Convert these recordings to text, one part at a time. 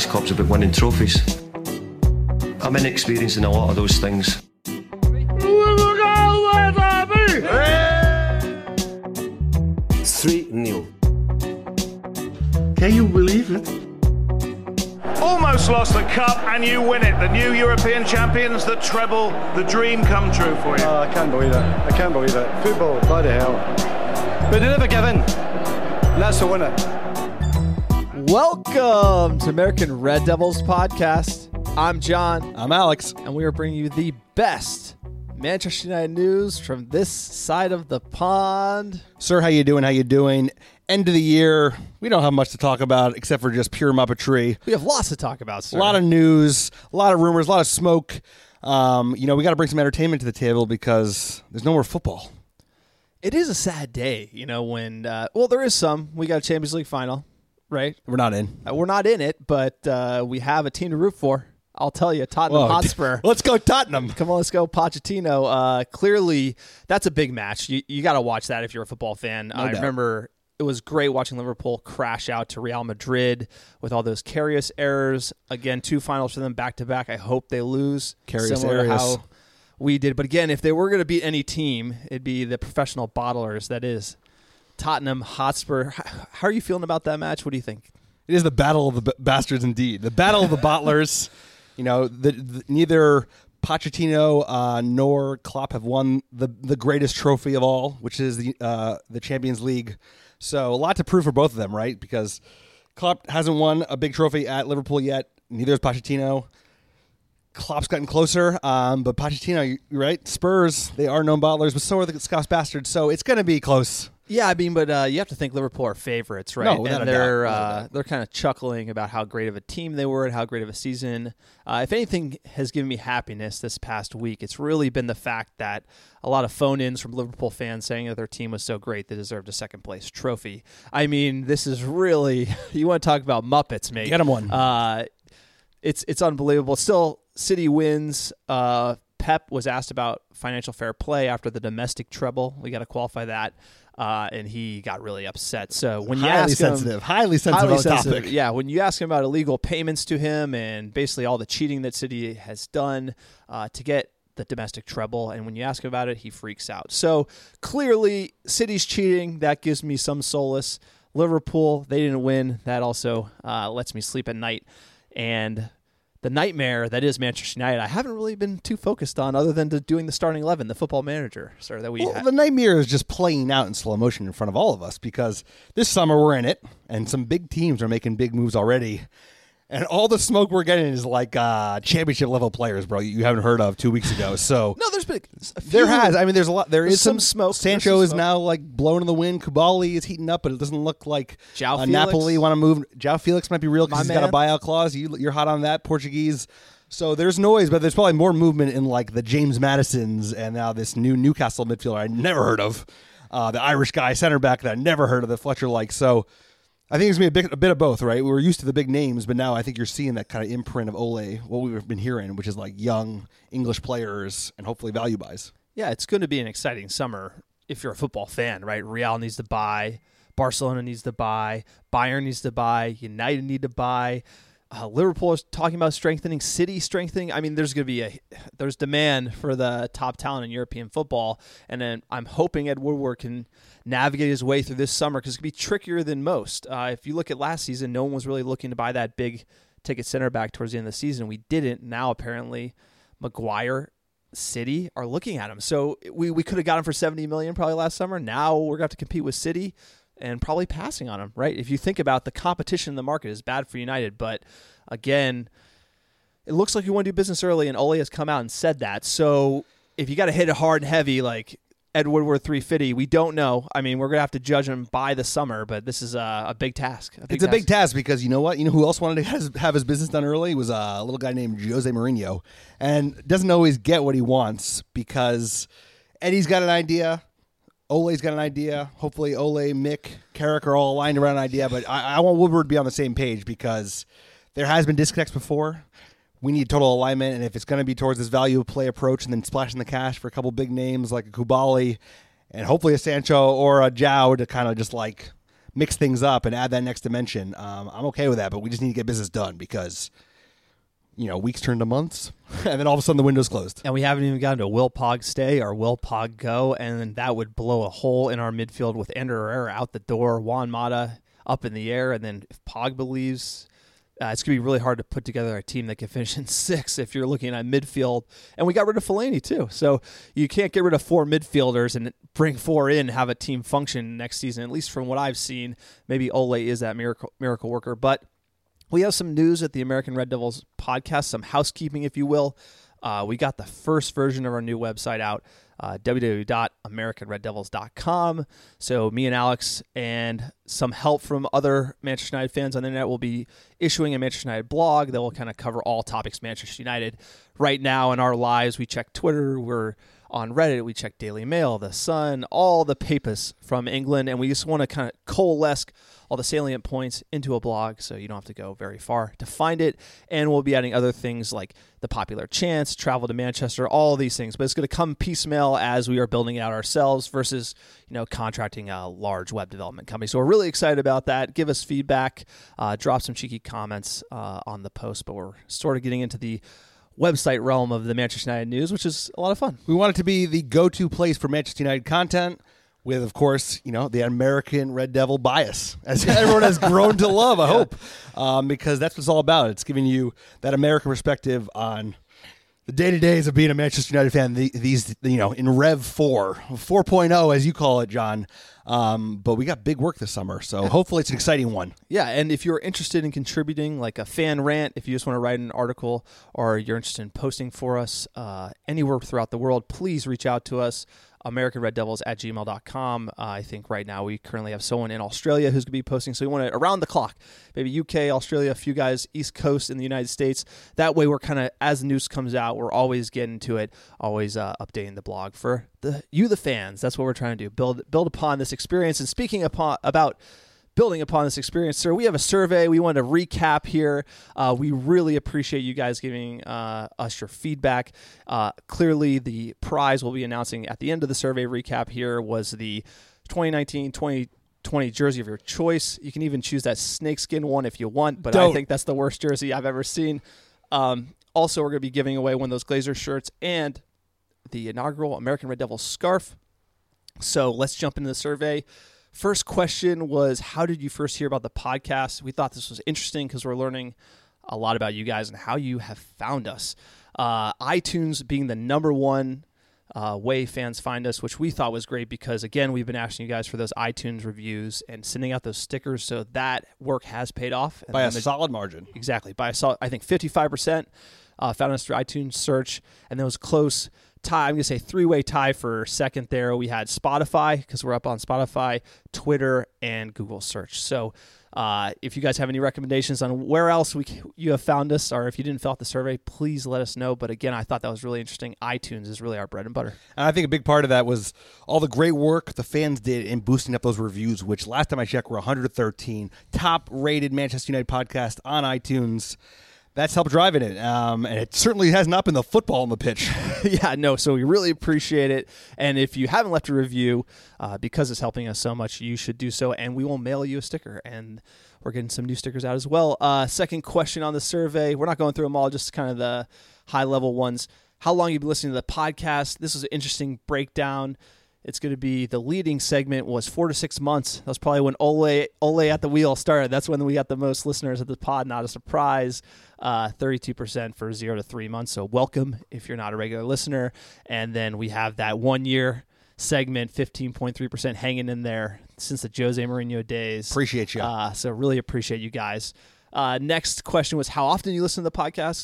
this club's about winning trophies. I'm inexperienced in a lot of those things. 3-0. Can you believe it? Almost lost the cup and you win it. The new European champions, the treble, the dream come true for you. I can't believe it. I can't believe it. Football, bloody hell. But they never give in. And that's the winner. Welcome to American Red Devils podcast. I'm John. I'm Alex. And we are bringing you the best Manchester United news from this side of the pond. Sir, how you doing? How you doing? End of the year. We don't have much to talk about except for just pure Muppetry. We have lots to talk about, sir. A lot of news, a lot of rumors, a lot of smoke. We got to bring some entertainment to the table because there's no more football. It is a sad day, when, there is some. We got a Champions League final, right? We're not in. We're not in it, but we have a team to root for. I'll tell you, Tottenham Hotspur. Let's go Tottenham. Come on, let's go Pochettino. Clearly, that's a big match. You got to watch that if you're a football fan. No I doubt. remember it was great watching Liverpool crash out to Real Madrid with all those Karius errors. Again, 2 finals for them back-to-back. I hope they lose. Karius similar to errors. how we did. But again, if they were going to beat any team, it'd be the professional bottlers. That is Tottenham Hotspur. How are you feeling about that match? What do you think? It is the battle of the bastards indeed. The battle of the bottlers. Neither Pochettino nor Klopp have won the greatest trophy of all, which is the Champions League. So a lot to prove for both of them, right? Because Klopp hasn't won a big trophy at Liverpool yet. Neither has Pochettino. Klopp's gotten closer, but Pochettino, you're right? Spurs, they are known bottlers, but so are the Scouse bastards. So it's going to be close. Yeah, but you have to think Liverpool are favorites, right? No, without and a doubt. they're kind of chuckling about how great of a team they were and how great of a season. If anything has given me happiness this past week, it's really been the fact that a lot of phone-ins from Liverpool fans saying that their team was so great they deserved a second-place trophy. I mean, this is really – you want to talk about Muppets, mate. Get them one. It's unbelievable. Still, City wins. Pep was asked about financial fair play after the domestic treble. We got to qualify that. And he got really upset. So when you highly ask him, sensitive on the topic. Yeah, when you ask him about illegal payments to him and basically all the cheating that City has done to get the domestic treble, and when you ask him about it, he freaks out. So clearly, City's cheating. That gives me some solace. Liverpool, they didn't win. That also lets me sleep at night. And the nightmare that is Manchester United, I haven't really been too focused on other than doing the starting 11, the football manager. Sir, that we had. The nightmare is just playing out in slow motion in front of all of us because this summer we're in it, and some big teams are making big moves already. And all the smoke we're getting is like championship level players, bro. You haven't heard of 2 weeks ago. So no, there's been a few. there has. I mean, there's a lot. There is some smoke. Sancho is now like blown in the wind. Koulibaly is heating up, but it doesn't look like João Napoli want to move. João Felix might be real because he's got a man. buyout clause. You're hot on that, Portuguese. So there's noise, but there's probably more movement in like the James Madisons and now this new Newcastle midfielder I never heard of, the Irish guy center back that I never heard of, the Fletcher like. So I think it's going to be a bit of both, right? We were used to the big names, but now I think you're seeing that kind of imprint of Ole, what we've been hearing, which is like young English players and hopefully value buys. Yeah, it's going to be an exciting summer if you're a football fan, right? Real needs to buy, Barcelona needs to buy, Bayern needs to buy, United need to buy. Liverpool is talking about strengthening, City strengthening. I mean, there's going to be there's demand for the top talent in European football, and then I'm hoping Ed Woodward can navigate his way through this summer because it's going to be trickier than most. If you look at last season, no one was really looking to buy that big ticket center back towards the end of the season. We didn't. Now apparently, Maguire, City are looking at him. So we could have got him for $70 million probably last summer. Now we're going to have to compete with City and probably passing on him, right? If you think about the competition in the market is bad for United, but again, it looks like you want to do business early, and Ole has come out and said that. So if you got to hit it hard and heavy like Ed Woodward 350, we don't know. I mean, we're going to have to judge him by the summer, but this is a big task. It's a big task because you know what? You know who else wanted to have his business done early? It was a little guy named Jose Mourinho, and doesn't always get what he wants because Eddie's got an idea. Ole's got an idea. Hopefully Ole, Mick, Carrick are all aligned around an idea, but I want Woodward to be on the same page because there has been disconnects before. We need total alignment, and if it's going to be towards this value of play approach and then splashing the cash for a couple big names like a Koulibaly and hopefully a Sancho or a João to kind of just like mix things up and add that next dimension, I'm okay with that. But we just need to get business done because, weeks turn to months, and then all of a sudden the window's closed. And we haven't even gotten to Will Pog stay or Will Pog go, and then that would blow a hole in our midfield with Ender Herrera out the door, Juan Mata up in the air, and then if Pogba leaves, it's going to be really hard to put together a team that can finish in 6 if you're looking at midfield. And we got rid of Fellaini too, so you can't get rid of 4 midfielders and bring 4 in and have a team function next season, at least from what I've seen. Maybe Ole is that miracle worker, but we have some news at the American Red Devils podcast, some housekeeping, if you will. We got the first version of our new website out, www.americanreddevils.com. So me and Alex and some help from other Manchester United fans on the internet will be issuing a Manchester United blog that will kind of cover all topics Manchester United. Right now in our lives, we check Twitter, we're on Reddit, we check Daily Mail, The Sun, all the papers from England, and we just want to kind of coalesce all the salient points into a blog so you don't have to go very far to find it. And we'll be adding other things like the popular chants, travel to Manchester, all of these things. But it's going to come piecemeal as we are building it out ourselves versus, contracting a large web development company. So we're really excited about that. Give us feedback, drop some cheeky comments on the post. But we're sort of getting into the website realm of the Manchester United news, which is a lot of fun. We want it to be the go-to place for Manchester United content with, of course, the American Red Devil bias, as everyone has grown to love, I hope, because that's what it's all about. It's giving you that American perspective on the day-to-days of being a Manchester United fan, these in Rev 4.0, as you call it, John. But we got big work this summer, so hopefully it's an exciting one. Yeah, and if you're interested in contributing, like a fan rant, if you just want to write an article or you're interested in posting for us anywhere throughout the world, please reach out to us. AmericanRedDevils@gmail.com. I think right now we currently have someone in Australia who's going to be posting, so we want to around the clock, maybe UK, Australia, a few guys East Coast in the United States. That way we're kind of, as the news comes out, we're always getting to it, always updating the blog for the fans. That's what we're trying to do, build upon this experience. And speaking about building upon this experience, sir, we have a survey we want to recap here. We really appreciate you guys giving us your feedback. Clearly, the prize we'll be announcing at the end of the survey recap here was the 2019-2020 jersey of your choice. You can even choose that snakeskin one if you want, but I think that's the worst jersey I've ever seen. Also, we're going to be giving away one of those Glazer shirts and the inaugural American Red Devils scarf. So let's jump into the survey. First question was, how did you first hear about the podcast? We thought this was interesting because we're learning a lot about you guys and how you have found us. iTunes being the number one way fans find us, which we thought was great because, again, we've been asking you guys for those iTunes reviews and sending out those stickers, so that work has paid off. By a solid margin. Exactly. By a solid, I think 55% found us through iTunes search, and there was close tie. I'm going to say 3-way tie for second there. We had Spotify because we're up on Spotify, Twitter, and Google search. So if you guys have any recommendations on where else you have found us, or if you didn't fill out the survey, please let us know. But again, I thought that was really interesting. iTunes is really our bread and butter. And I think a big part of that was all the great work the fans did in boosting up those reviews, which last time I checked were 113. Top-rated Manchester United podcast on iTunes. That's helped driving it, and it certainly has not been the football on the pitch. Yeah, no, so we really appreciate it, and if you haven't left a review, because it's helping us so much, you should do so, and we will mail you a sticker, and we're getting some new stickers out as well. Second question on the survey, we're not going through them all, just kind of the high-level ones. How long have you been listening to the podcast? This is an interesting breakdown. It's going to be, the leading segment was 4 to 6 months. That was probably when Ole at the wheel started. That's when we got the most listeners at the pod, not a surprise. 32% for 0 to 3 months. So welcome if you're not a regular listener. And then we have that 1 year segment, 15.3% hanging in there since the Jose Mourinho days. Appreciate you. So really appreciate you guys. Next question was, how often you listen to the podcast?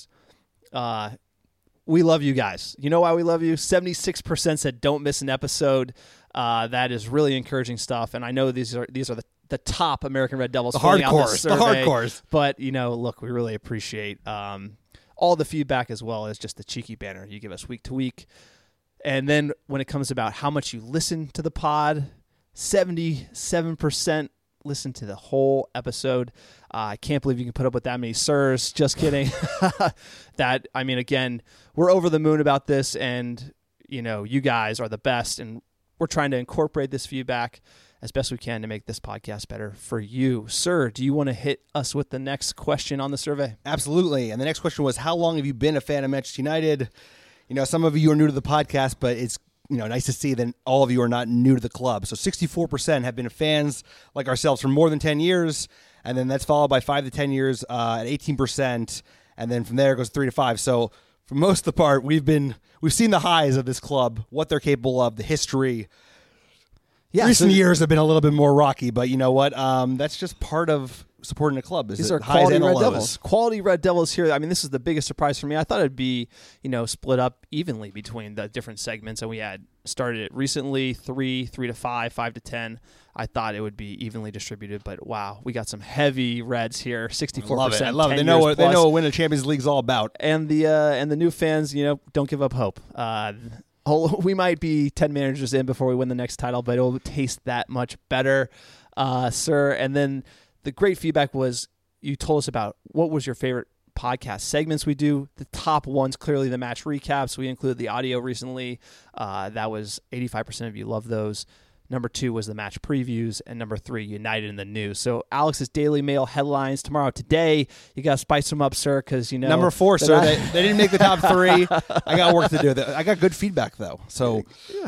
We love you guys. You know why we love you? 76% said don't miss an episode. That is really encouraging stuff. And I know these are the top American Red Devils. The hardcores. But, look, we really appreciate all the feedback as well as just the cheeky banner you give us week to week. And then when it comes about how much you listen to the pod, 77% listen to the whole episode. I can't believe you can put up with that many sirs. Just kidding. Again, we're over the moon about this, and you guys are the best, and we're trying to incorporate this feedback as best we can to make this podcast better for you. Sir, do you want to hit us with the next question on the survey? Absolutely. And the next question was, how long have you been a fan of Manchester United? Some of you are new to the podcast, but it's nice to see that all of you are not new to the club. So 64% have been fans like ourselves for more than 10 years, and then that's followed by 5 to 10 years at 18%, and then from there it goes 3 to 5. So for most of the part, we've seen the highs of this club, what they're capable of, the history. Recent years have been a little bit more rocky, but you know what? That's just part of supporting a club. These are quality Red Devils. Quality Red Devils here. I mean, this is the biggest surprise for me. I thought it'd be, split up evenly between the different segments, and we had started it recently, 3 to 5, 5 to 10. I thought it would be evenly distributed, but wow, we got some heavy Reds here. 64%. I love it. They know what winning the Champions League is all about. And the new fans, don't give up hope. We might be 10 managers in before we win the next title, but it'll taste that much better, sir. And then the great feedback was you told us about what was your favorite podcast segments we do. The top one's clearly the match recaps. We included the audio recently. That was 85% of you love those. Number 2 was the match previews, and number 3, United in the News. So Alex's Daily Mail headlines tomorrow. Today, you got to spice them up, sir, because Number 4, sir. They didn't make the top 3. I got work to do. I got good feedback though. So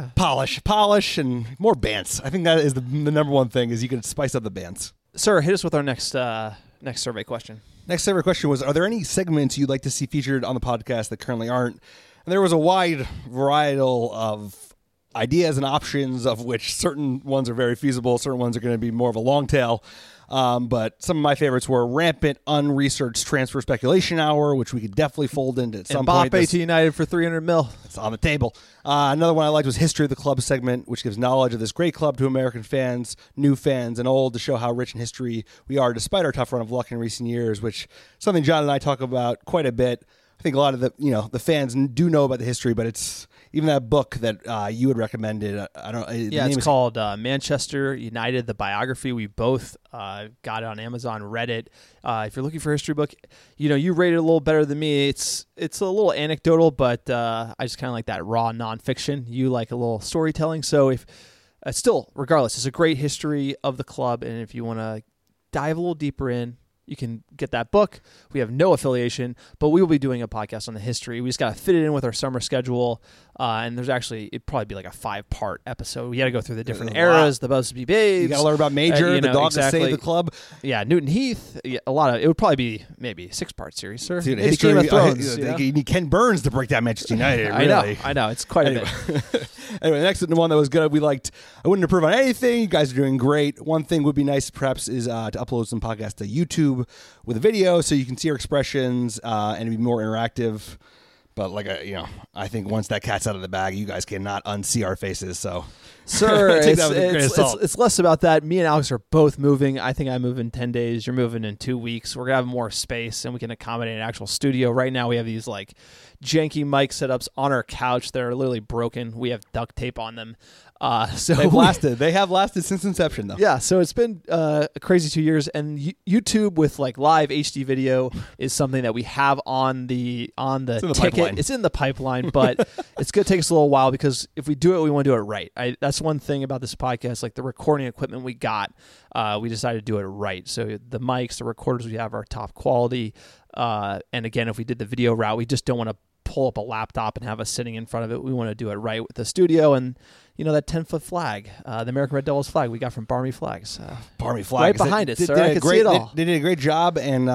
polish, and more bants. I think that is the number one thing is you can spice up the bants. Sir, hit us with our next survey question. Next survey question was: are there any segments you'd like to see featured on the podcast that currently aren't? And there was a wide variety of ideas and options, of which certain ones are very feasible, certain ones are going to be more of a long tail. But some of my favorites were rampant, unresearched transfer speculation hour, which we could definitely fold into at some point. Mbappe to United for $300 million. It's on the table. Another one I liked was History of the Club segment, which gives knowledge of this great club to American fans, new fans, and old, to show how rich in history we are, despite our tough run of luck in recent years, which is something John and I talk about quite a bit. I think a lot of the fans do know about the history, but it's even that book that you had recommended. It's called Manchester United, the biography. We both got it on Amazon, read it. If you're looking for a history book, you rate it a little better than me. It's a little anecdotal, but I just kind of like that raw nonfiction. You like a little storytelling. So if still, regardless, it's a great history of the club, and if you want to dive a little deeper in, you can get that book. We have no affiliation, but we will be doing a podcast on the history. We just got to fit it in with our summer schedule. And there's it'd probably be like a 5-part episode. We got to go through the different eras, the Busby Babes. You got to learn about Major, the dog that saved the club. Yeah, Newton Heath. Yeah, it would probably be maybe a 6-part series, sir. Dude, history, Game of Thrones. You need Ken Burns to break down Manchester United. Really. I know. It's quite a bit. Anyway, the next one that was good, we liked. I wouldn't approve on anything. You guys are doing great. One thing would be nice, perhaps, is to upload some podcasts to YouTube with a video so you can see our expressions and be more interactive. But I think once that cat's out of the bag, you guys cannot unsee our faces. So, sir, it's less about that. Me and Alex are both moving. I think I move in 10 days. You're moving in 2 weeks. We're gonna have more space, and we can accommodate an actual studio. Right now, we have these janky mic setups on our couch that are literally broken. We have duct tape on them. So They have lasted since inception, though. Yeah, so it's been a crazy 2 years, and YouTube with live HD video is something that we have on the ticket. Pipeline. It's in the pipeline, but it's going to take us a little while because if we do it, we want to do it right. That's one thing about this podcast, the recording equipment we got, we decided to do it right. So the mics, the recorders we have are top quality, and again, if we did the video route, we just don't want to pull up a laptop and have us sitting in front of it. We want to do it right with the studio and that 10-foot flag, the American Red Devils flag we got from Barmy Flags. Barmy Flag. Right behind it, sir. I can see it all. They did a great job, and,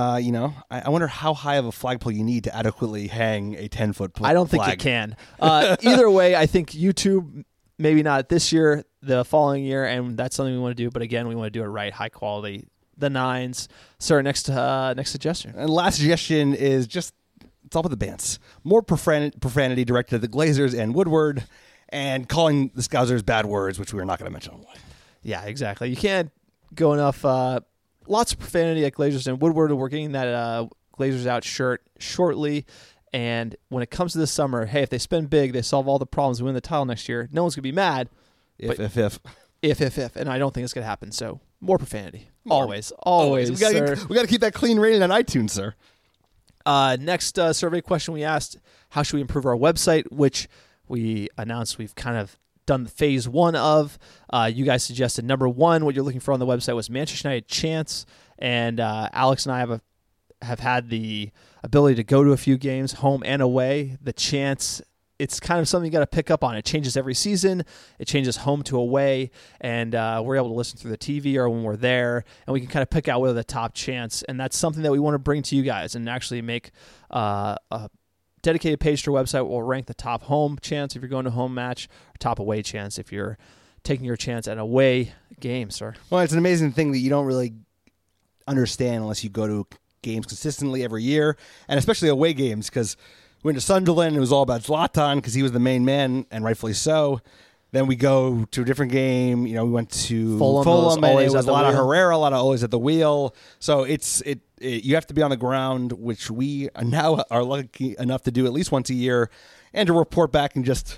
I wonder how high of a flagpole you need to adequately hang a 10-foot flag. I don't think you can. Either way, I think YouTube, maybe not this year, the following year, and that's something we want to do. But again, we want to do it right, high quality, the 9s. Sir, next suggestion. And last suggestion is just, it's all about the bants. More profanity directed at the Glazers and Woodward, and calling the Scousers bad words, which we are not going to mention online. Yeah, exactly. You can't go enough. Lots of profanity at Glazers and Woodward. We're getting that Glazers Out shirt shortly. And when it comes to this summer, hey, if they spend big, they solve all the problems, win the title next year, no one's going to be mad. If. And I don't think it's going to happen. So more profanity. Always. We got to keep that clean rating on iTunes, sir. Next survey question we asked, how should we improve our website, which we announced we've kind of done phase 1 of. You guys suggested number 1, what you're looking for on the website was Manchester United chants, and Alex and I have had the ability to go to a few games, home and away. The chants, it's kind of something you got to pick up on. It changes every season. It changes home to away, and we're able to listen through the TV or when we're there, and we can kind of pick out what are the top chants, and that's something that we want to bring to you guys and actually make a dedicated page to our website. We'll rank the top home chants if you're going to home match, or top away chants if you're taking your chance at away game, sir. Well, it's an amazing thing that you don't really understand unless you go to games consistently every year, and especially away games, because we went to Sunderland, it was all about Zlatan because he was the main man, and rightfully so. Then we go to a different game. You know, we went to Fulham, and it was a lot of Herrera, a lot of always at the wheel. So you have to be on the ground, which we now are lucky enough to do at least once a year, and to report back and just,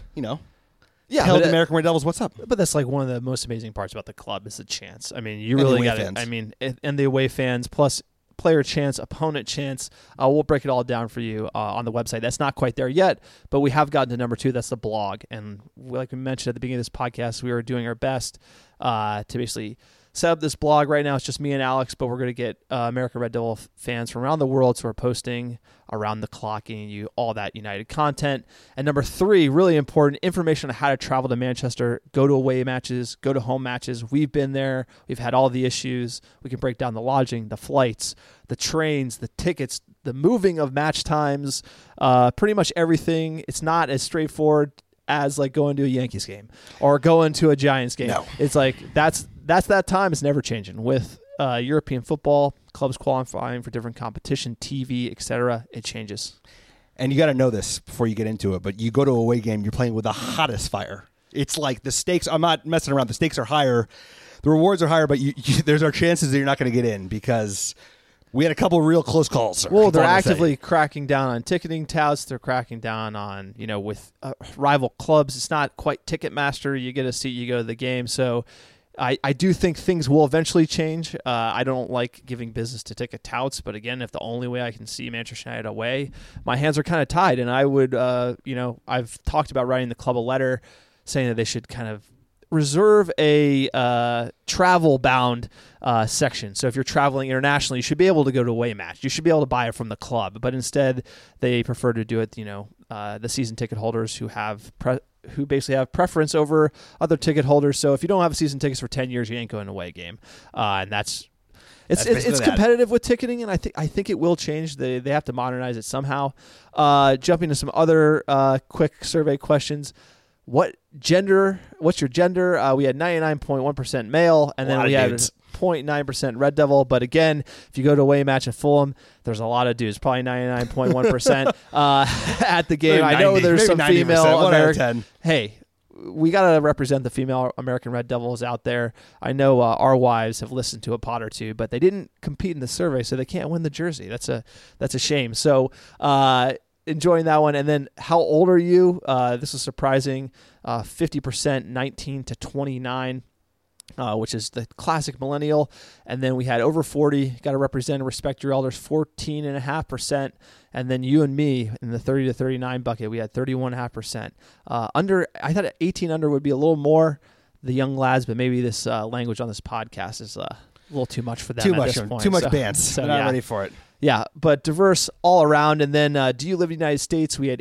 tell the American Red Devils what's up. But that's like one of the most amazing parts about the club is the chants. I mean, you really got it. I mean, and the away fans, plus player chants, opponent chants. We'll break it all down for you on the website. That's not quite there yet, but we have gotten to number 2. That's the blog. And like we mentioned at the beginning of this podcast, we are doing our best to basically set up this blog. Right now it's just me and Alex, but we're going to get American Red Devil fans from around the world, so we're posting around the clock, getting you all that United content. And number 3, really important, information on how to travel to Manchester, go to away matches, go to home matches. We've been there. We've had all the issues. We can break down the lodging, the flights, the trains, the tickets, the moving of match times, pretty much everything. It's not as straightforward as like going to a Yankees game or going to a Giants game. No. It's like that's that time. It's never changing. With European football, clubs qualifying for different competition, TV, etc., it changes. And you got to know this before you get into it, but you go to a away game, you're playing with the hottest fire. It's like the stakes, I'm not messing around, the stakes are higher, the rewards are higher, but there's our chances that you're not going to get in because we had a couple of real close calls, sir. Well, they're actively cracking down on ticketing touts. They're cracking down on, with rival clubs. It's not quite Ticketmaster. You get a seat, you go to the game. So I do think things will eventually change. I don't like giving business to ticket touts, but again, if the only way I can see Manchester United away, my hands are kind of tied. And I would, I've talked about writing the club a letter saying that they should kind of reserve a travel-bound section. So if you're traveling internationally, you should be able to go to a away match. You should be able to buy it from the club. But instead, they prefer to do it, the season ticket holders who basically have preference over other ticket holders. So if you don't have season tickets for 10 years, you ain't going to away game. And it's competitive with ticketing, and I think it will change. They have to modernize it somehow. Jumping to some other quick survey questions. What's your gender? We had 99.1% male, and then we had 0.9% Red Devil. But again, if you go to away match at Fulham, there's a lot of dudes, probably 99.1% at the game. I know there's some female American. Hey, we got to represent the female American Red Devils out there. I know our wives have listened to a pod or two, but they didn't compete in the survey, so they can't win the jersey. That's a shame. So enjoying that one. And then how old are you? This is surprising. 50% 19 to 29, which is the classic millennial. And then we had over 40, got to represent and respect your elders, 14.5%. And then you and me in the 30 to 39 bucket, we had 31.5%. Under, I thought 18 under would be a little more the young lads, but maybe this language on this podcast is a little too much for them at this point. Too much bands. So not ready for it. Yeah, but diverse all around. And then do you live in the United States? We had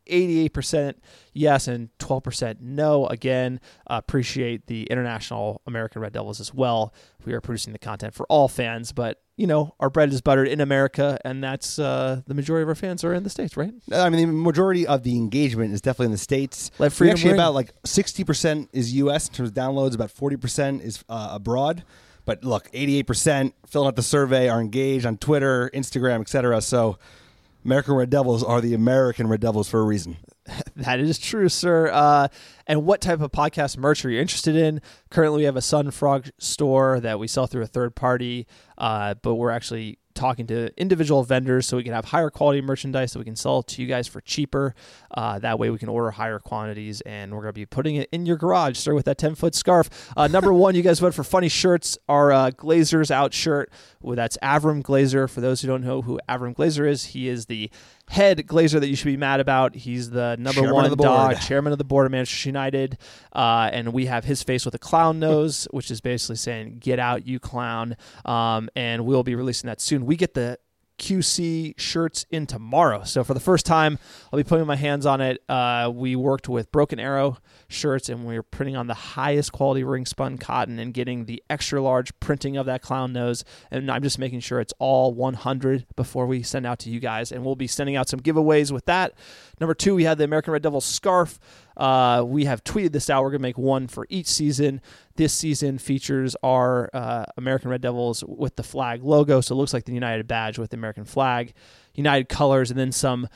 88% yes and 12% no. Again, appreciate the international American Red Devils as well. We are producing the content for all fans, but our bread is buttered in America, and that's the majority of our fans are in the States, right? I mean, the majority of the engagement is definitely in the States. Actually, about 60% is U.S. in terms of downloads, about 40% is abroad. But look, 88% filling out the survey are engaged on Twitter, Instagram, etc. So American Red Devils are the American Red Devils for a reason. That is true, sir. And what type of podcast merch are you interested in? Currently, we have a Sun Frog store that we sell through a third party, but we're actually talking to individual vendors so we can have higher quality merchandise that we can sell to you guys for cheaper. That way we can order higher quantities, and we're going to be putting it in your garage. Start with that 10-foot scarf. Number one, you guys voted for funny shirts. Our Glazers Out shirt. Well, that's Avram Glazer. For those who don't know who Avram Glazer is, he is the head Glazer that you should be mad about. He's the number Chairman one of the dog, board. chairman of the board of Manchester United. And we have his face with a clown nose, which is basically saying, get out, you clown. And we'll be releasing that soon. We get the QC shirts in tomorrow. So for the first time, I'll be putting my hands on it. We worked with Broken Arrow shirts, and we were printing on the highest quality ring spun cotton and getting the extra large printing of that clown nose. And I'm just making sure it's all 100 before we send out to you guys. And we'll be sending out some giveaways with that. Number 2, we had the American Red Devils scarf. We have tweeted this out. We're going to make one for each season. This season features our American Red Devils with the flag logo, so it looks like the United badge with the American flag, United colors, and then some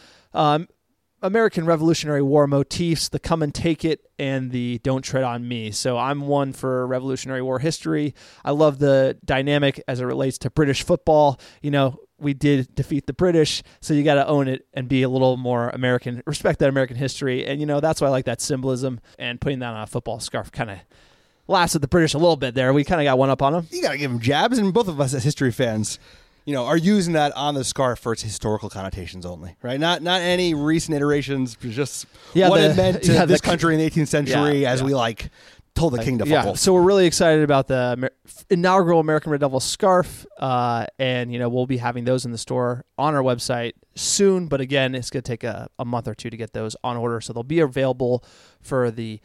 American Revolutionary War motifs, the Come and Take It, and the Don't Tread on Me. So I'm one for Revolutionary War history. I love the dynamic as it relates to British football. You know, we did defeat the British, so you got to own it and be a little more American, respect that American history. And, you know, that's why I like that symbolism, and putting that on a football scarf kind of lasted the British a little bit there. We kind of got one up on them. You got to give them jabs, and both of us as history fans, you know, are using that on the scarf for its historical connotations only, right? Not any recent iterations, just what it meant to this country in the 18th century as we like told the king to fuck off. So we're really excited about the inaugural American Red Devil scarf, and, you know, we'll be having those in the store on our website soon. But again, it's going to take a month or two to get those on order, so they'll be available for the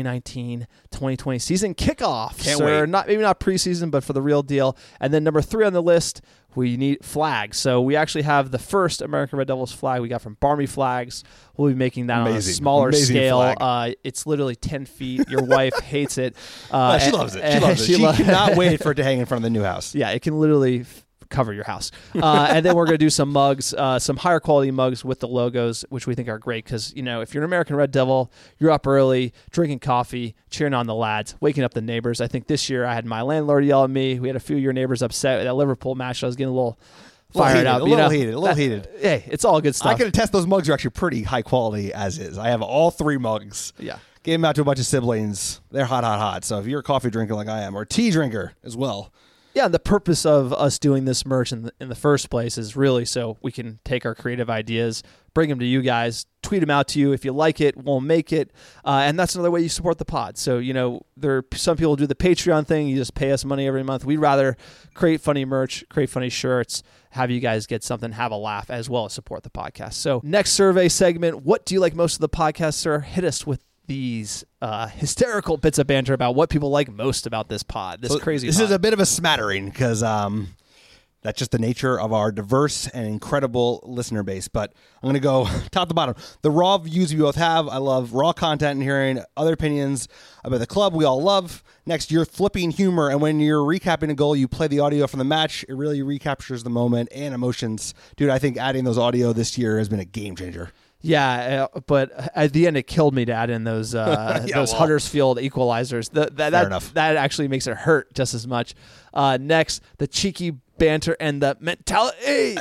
2019-2020 season kickoff. Can't wait. Maybe not preseason, but for the real deal. And then number 3 on the list, we need flags. So we actually have the first American Red Devils flag we got from Barmy Flags. We'll be making that on a smaller scale. It's literally 10 feet. Your wife hates it. She loves it. She loves it. She cannot wait for it to hang in front of the new house. Yeah, it can literally cover your house. And then we're going to do some mugs, some higher quality mugs with the logos, which we think are great because, you know, if you're an American Red Devil, you're up early, drinking coffee, cheering on the lads, waking up the neighbors. I think this year I had my landlord yell at me. We had a few of your neighbors upset at that Liverpool match. I was getting a little fired up. A little heated. Hey, it's all good stuff. I can attest those mugs are actually pretty high quality as is. I have all 3 mugs. Yeah. Gave them out to a bunch of siblings. They're hot. So if you're a coffee drinker like I am, or a tea drinker as well. Yeah, the purpose of us doing this merch in the first place is really so we can take our creative ideas, bring them to you guys, tweet them out to you. If you like it, we'll make it. And that's another way you support the pod. So, you know, some people do the Patreon thing. You just pay us money every month. We'd rather create funny merch, create funny shirts, have you guys get something, have a laugh, as well as support the podcast. So next survey segment, what do you like most of the podcast, sir? Hit us with these hysterical bits of banter about what people like most about this pod, this crazy pod. This is a bit of a smattering because that's just the nature of our diverse and incredible listener base. But I'm going to go top to bottom. The raw views we both have. I love raw content and hearing other opinions about the club we all love. Next, you're flipping humor. And when you're recapping a goal, you play the audio from the match. It really recaptures the moment and emotions. Dude, I think adding those audio this year has been a game changer. Yeah, but at the end it killed me to add in those Huddersfield equalizers. That actually makes it hurt just as much. Next, the cheeky banter and the mentality.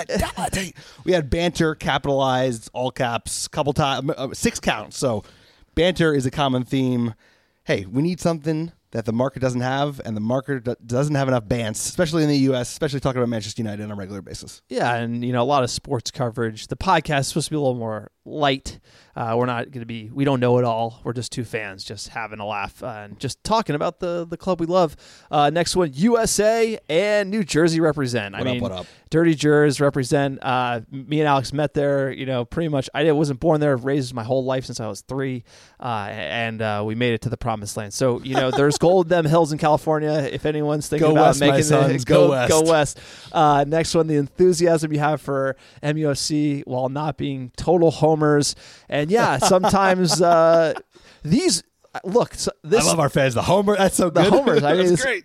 We had banter capitalized, all caps, couple times, 6 counts. So banter is a common theme. Hey, we need something that the market doesn't have, and the market doesn't have enough bants, especially in the U.S., especially talking about Manchester United on a regular basis. Yeah, and, you know, a lot of sports coverage. The podcast is supposed to be a little more light. We're not going to be, we don't know it all. We're just 2 fans just having a laugh and just talking about the club we love. Next one, USA and New Jersey represent. What up? Dirty Jers represent. Me and Alex met there, you know, pretty much. I wasn't born there, raised my whole life since I was 3, and we made it to the promised land. So, you know, there's gold in them hills in California. If anyone's thinking about west, making it, go west. Go west. Next one, the enthusiasm you have for MUFC while not being total homers. And yeah, sometimes these look. I love our fans. The homer. That's so good. The homers. I mean, it's great.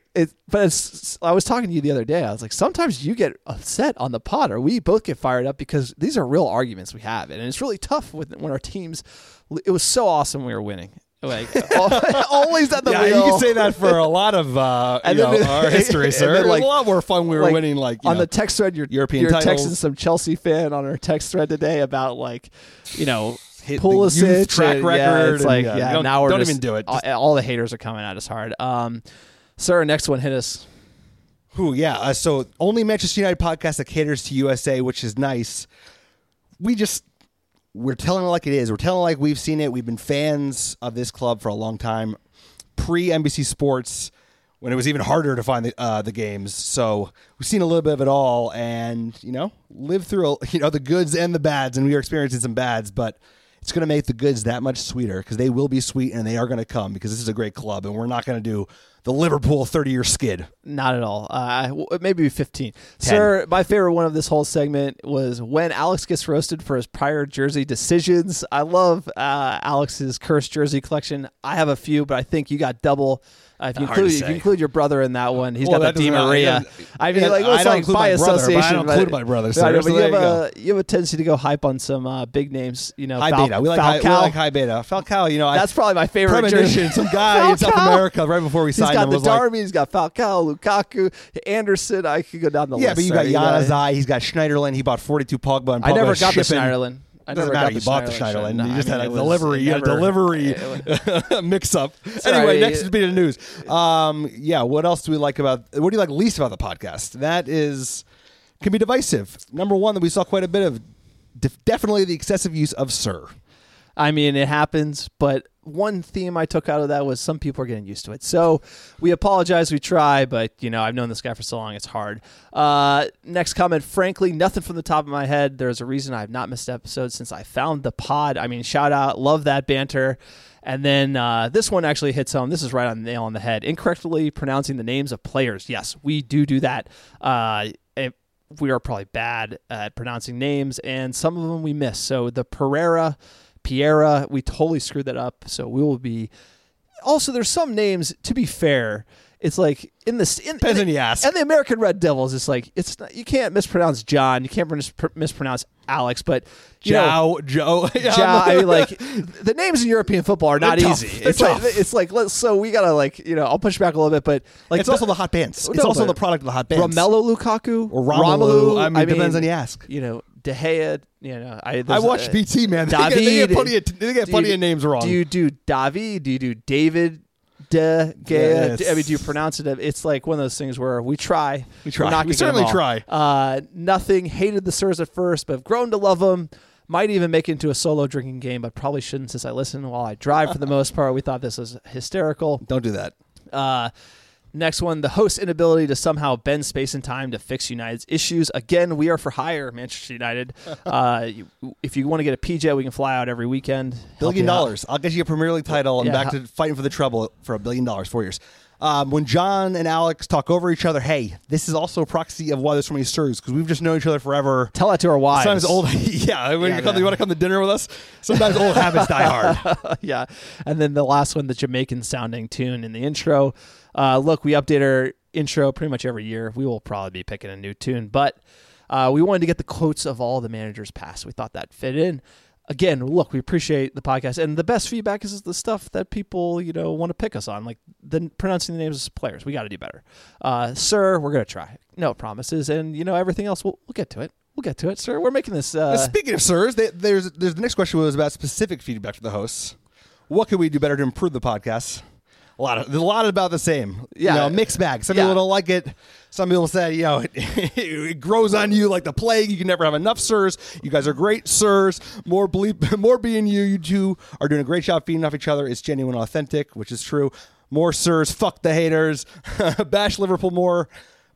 I was talking to you the other day. I was like, sometimes you get upset on the pod, or we both get fired up because these are real arguments we have, and it's really tough when our teams. It was so awesome when we were winning. Like always at the wheel. You can say that for a lot of our history, sir. It was a lot more fun when we were winning. On the text thread, you're titles. texting some Chelsea fan on our text thread today about Hit Pulisic youth track record. It's like now we're don't just, even do it. All the haters are coming at us hard. Sir, next one, hit us. So only Manchester United podcast that caters to USA, which is nice. we're telling it like it is. We're telling it like we've seen it. We've been fans of this club for a long time, pre-NBC Sports, when it was even harder to find the games. So we've seen a little bit of it all, and lived through the goods and the bads, and we are experiencing some bads, but it's going to make the goods that much sweeter, because they will be sweet and they are going to come, because this is a great club, and we're not going to do the Liverpool 30-year skid. Not at all. Maybe 15. 10. Sir, my favorite one of this whole segment was when Alex gets roasted for his prior jersey decisions. I love Alex's cursed jersey collection. I have a few, but I think you got double. If you include your brother in that one, he's got the Di Maria. I mean, it's like by association. I don't include my brother. Sir, but you have a tendency to go hype on some big names. High beta. We like high beta. Falcao. That's probably my favorite jersey. Some guy in South America right before we signed him. He's got the Darby. He's got Falcao, Lukaku, Anderson. I could go down the list. Yeah, but you got Januzaj. He's got Schneiderlin. He bought 42 Pogba. And Pogba I never got the Schneiderlin. Doesn't matter. You bought the Schneiderlin. You just had a delivery mix-up. Anyway, next bit of news. What else do we like about? What do you like least about the podcast? That can be divisive. Number one that we saw quite a bit of, definitely the excessive use of "sir." I mean, it happens, but one theme I took out of that was some people are getting used to it. So we apologize, we try, but, I've known this guy for so long, it's hard. Next comment, frankly, nothing from the top of my head. There's a reason I have not missed episodes since I found the pod. I mean, shout out, love that banter. And then this one actually hits home. This is right on the nail on the head. Incorrectly pronouncing the names of players. Yes, we do that. We are probably bad at pronouncing names, and some of them we miss. So the Piera, we totally screwed that up, so we will be. Also, there's some names. To be fair, it's like depends on you ask. And the American Red Devils, it's like you can't mispronounce John, you can't mispronounce Alex, but Joe. I mean, like the names in European football are not easy. It's like so we gotta I'll push back a little bit, but it's also the hot bands. It's also the product of the hot bands. Romelu Lukaku or Romelu. I mean, depends on you ask. De Gea, I watched BT, man. They get plenty of names wrong. Do you do Davi? Do you do David De Gea? Yes. I mean, do you pronounce it? It's like one of those things where we try. We certainly try. Nothing. Hated the Sirs at first, but have grown to love them. Might even make it into a solo drinking game, but probably shouldn't since I listen while I drive for the most part. We thought this was hysterical. Don't do that. Next one, the host's inability to somehow bend space and time to fix United's issues. Again, we are for hire, Manchester United. If you want to get a PJ, we can fly out every weekend. $1 billion. I'll get you a Premier League title and back to fighting for the treble for $1 billion, 4 years. When John and Alex talk over each other, hey, this is also a proxy of why there's so many Sirs, because we've just known each other forever. Tell that to our wives. Sometimes old, you want to come to dinner with us? Sometimes old habits die hard. Yeah. And then the last one, the Jamaican-sounding tune in the intro. Look, we update our intro pretty much every year. We will probably be picking a new tune, but we wanted to get the quotes of all the managers past. We thought that fit in. Again, look, we appreciate the podcast, and the best feedback is the stuff that people, want to pick us on, like pronouncing the names of players. We got to do better. Sir, we're going to try. No promises, and everything else, we'll get to it. We'll get to it, sir. We're making this. Speaking of sirs, there's the next question was about specific feedback from the hosts. What can we do better to improve the podcast? There's a lot about the same. Mixed bag. Some people don't like it. Some people say, it grows on you like the plague. You can never have enough sirs. You guys are great sirs. More being you. You two are doing a great job feeding off each other. It's genuine, authentic, which is true. More sirs. Fuck the haters. Bash Liverpool more.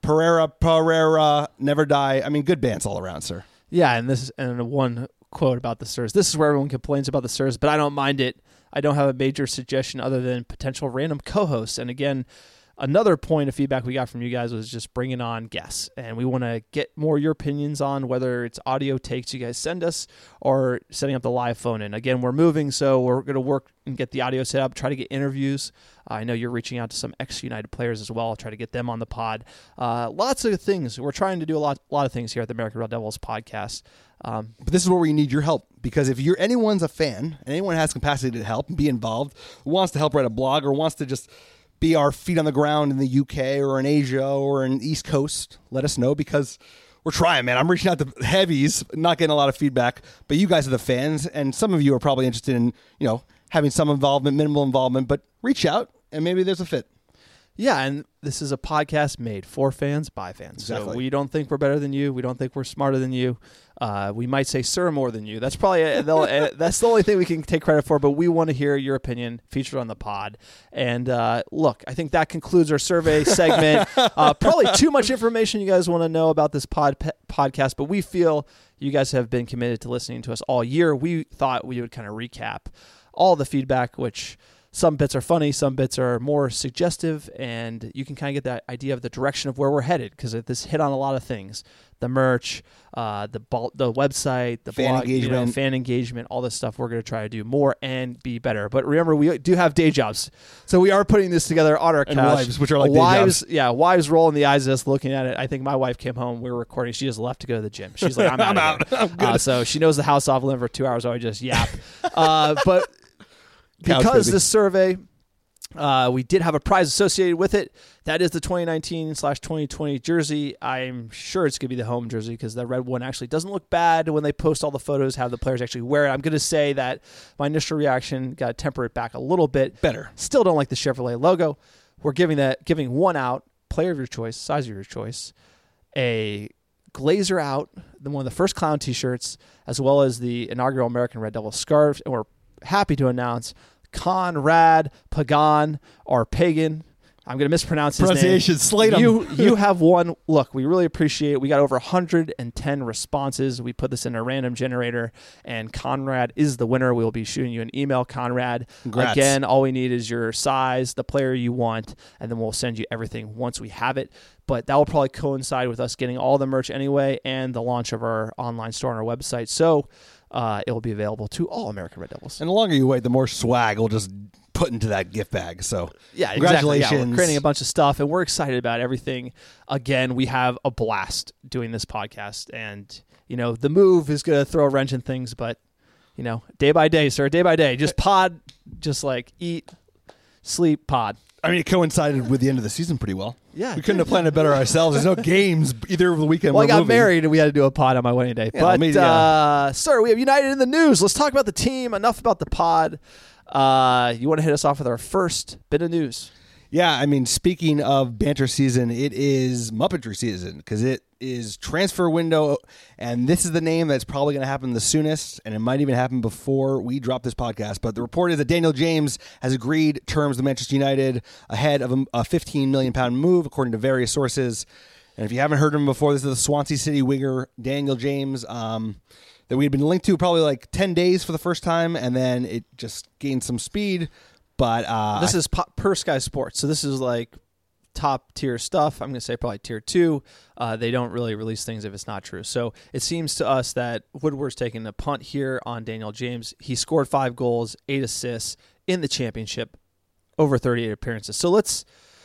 Pereira, never die. I mean, good bands all around, sir. Yeah, and one quote about the sirs. This is where everyone complains about the sirs, but I don't mind it. I don't have a major suggestion other than potential random co-hosts. And again, another point of feedback we got from you guys was just bringing on guests. And we want to get more of your opinions on whether it's audio takes you guys send us or setting up the live phone in. Again, we're moving, so we're going to work and get the audio set up, try to get interviews. I know you're reaching out to some ex-United players as well. I'll try to get them on the pod. Lots of things. We're trying to do a lot of things here at the American Red Devils podcast. But this is where we need your help, because if anyone's a fan and anyone has capacity to help and be involved, wants to help write a blog or wants to just be our feet on the ground in the UK or in Asia or in the East Coast, let us know, because we're trying, man. I'm reaching out to heavies, not getting a lot of feedback, but you guys are the fans, and some of you are probably interested in, having some involvement, minimal involvement, but reach out and maybe there's a fit. Yeah, and this is a podcast made for fans by fans. Exactly. So we don't think we're better than you. We don't think we're smarter than you. We might say "sir" more than you. That's probably that's the only thing we can take credit for. But we want to hear your opinion featured on the pod. And look, I think that concludes our survey segment. Probably too much information you guys want to know about this podcast, but we feel you guys have been committed to listening to us all year. We thought we would kind of recap all the feedback, which some bits are funny, some bits are more suggestive, and you can kind of get that idea of the direction of where we're headed, because this hit on a lot of things: the merch, the website, the fan blog, engagement, fan engagement, all this stuff. We're going to try to do more and be better. But remember, we do have day jobs, so we are putting this together on our couch. And wives, which are like wives, day jobs. yeah, wives rolling the eyes at us looking at it. I think my wife came home. We were recording. She just left to go to the gym. She's like, I'm out. I'm good. So she knows the house off limit for 2 hours. So I just yap. But because this survey. We did have a prize associated with it. That is the 2019/2020 jersey. I'm sure it's going to be the home jersey because the red one actually doesn't look bad when they post all the photos, have the players actually wear it. I'm going to say that my initial reaction got to temper it back a little bit. Better. Still don't like the Chevrolet logo. We're giving one out, player of your choice, size of your choice, a Glazer out, one of the first clown t-shirts, as well as the inaugural American Red Devil scarf. And we're happy to announce Conrad Pagan or Pagan. I'm going to mispronounce his pronunciation. name. Slate him. You have won. Look, we really appreciate it. We got over 110 responses. We put this in a random generator, and Conrad is the winner. We will be shooting you an email, Conrad. Congrats. Again, all we need is your size, the player you want, and then we'll send you everything once we have it. But that will probably coincide with us getting all the merch anyway and the launch of our online store on our website. So it will be available to all American Red Devils. And the longer you wait, the more swag we'll just put into that gift bag. So yeah, congratulations. Exactly. Yeah, we're creating a bunch of stuff, and we're excited about everything. Again, we have a blast doing this podcast, and the move is going to throw a wrench in things, but day by day, sir, day by day, just pod, just like eat, sleep, pod. I mean, it coincided with the end of the season pretty well. Yeah, we couldn't have planned it better ourselves. There's no games either of the weekend. Well, I got moving. married and we had to do a pod on my wedding day. Yeah, but, sir, we have United in the news. Let's talk about the team. Enough about the pod. You want to hit us off with our first bit of news? Yeah, I mean, speaking of banter season, it is Muppetry season because it is transfer window, and this is the name that's probably going to happen the soonest, and it might even happen before we drop this podcast. But the report is that Daniel James has agreed terms with Manchester United ahead of a £15 million move, according to various sources. And if you haven't heard him before, this is the Swansea City winger, Daniel James, that we had been linked to probably like 10 days for the first time, and then it just gained some speed. But this is per Sky Sports, so this is like top tier stuff. I'm going to say probably tier 2. They don't really release things if it's not true. So it seems to us that Woodward's taking a punt here on Daniel James. He scored 5 goals, 8 assists in the championship, over 38 appearances. So let's,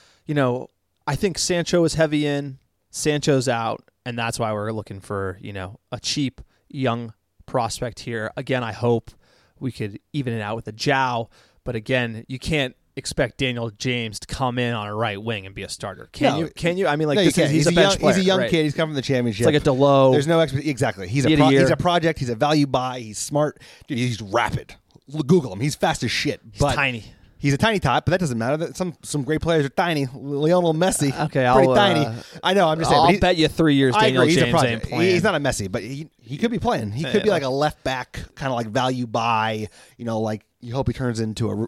I think Sancho is heavy in, Sancho's out, and that's why we're looking for, a cheap young prospect here. Again, I hope we could even it out with a Joao. But again, you can't expect Daniel James to come in on a right wing and be a starter. Can you? I mean, like, he's a bench player. He's a young right? kid. He's come from the championship. It's like a Delo. There's no exactly. He's a project. He's a value buy. He's smart. Dude, he's rapid. Google him. He's fast as shit. He's but tiny. He's a tiny tot, but that doesn't matter. Some great players are tiny. Lionel Messi, okay, pretty tiny. I know. I'm just saying. I'll bet you 3 years Daniel James ain't playing. He's not a Messi, but he could be playing. He could be like a left back, kind of like value buy. Like you hope he turns into a.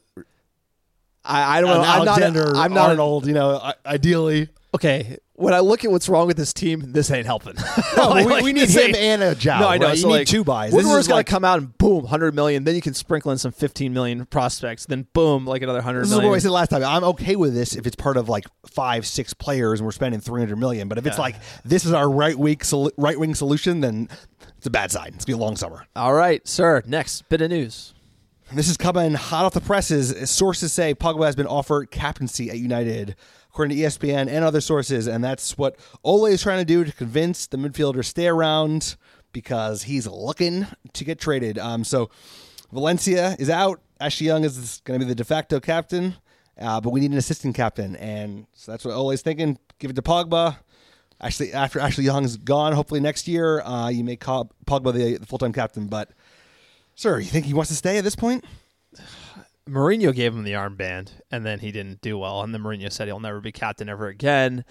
I don't know. I'm not Arnold. Ideally. Okay, when I look at what's wrong with this team, this ain't helping. No, we need him and a Joao. No, I know. Right? So you need 2 buys. Woodward's got to come out and boom, 100 million. Then you can sprinkle in some 15 million prospects. Then boom, like another 100 million. This is what I said last time. I'm okay with this if it's part of like 5-6 players and we're spending 300 million. But if it's like this is our right wing solution, then it's a bad sign. It's gonna be a long summer. All right, sir. Next bit of news. This is coming hot off the presses. Sources say Pogba has been offered captaincy at United, according to ESPN and other sources, and that's what Ole is trying to do to convince the midfielder to stay around because he's looking to get traded. So Valencia is out. Ashley Young is going to be the de facto captain, but we need an assistant captain, and so that's what Ole is thinking. Give it to Pogba. Actually, after Ashley Young's gone, hopefully next year, you make Pogba the full-time captain, but... Sir, you think he wants to stay at this point? Mourinho gave him the armband, and then he didn't do well. And then Mourinho said he'll never be captain ever again.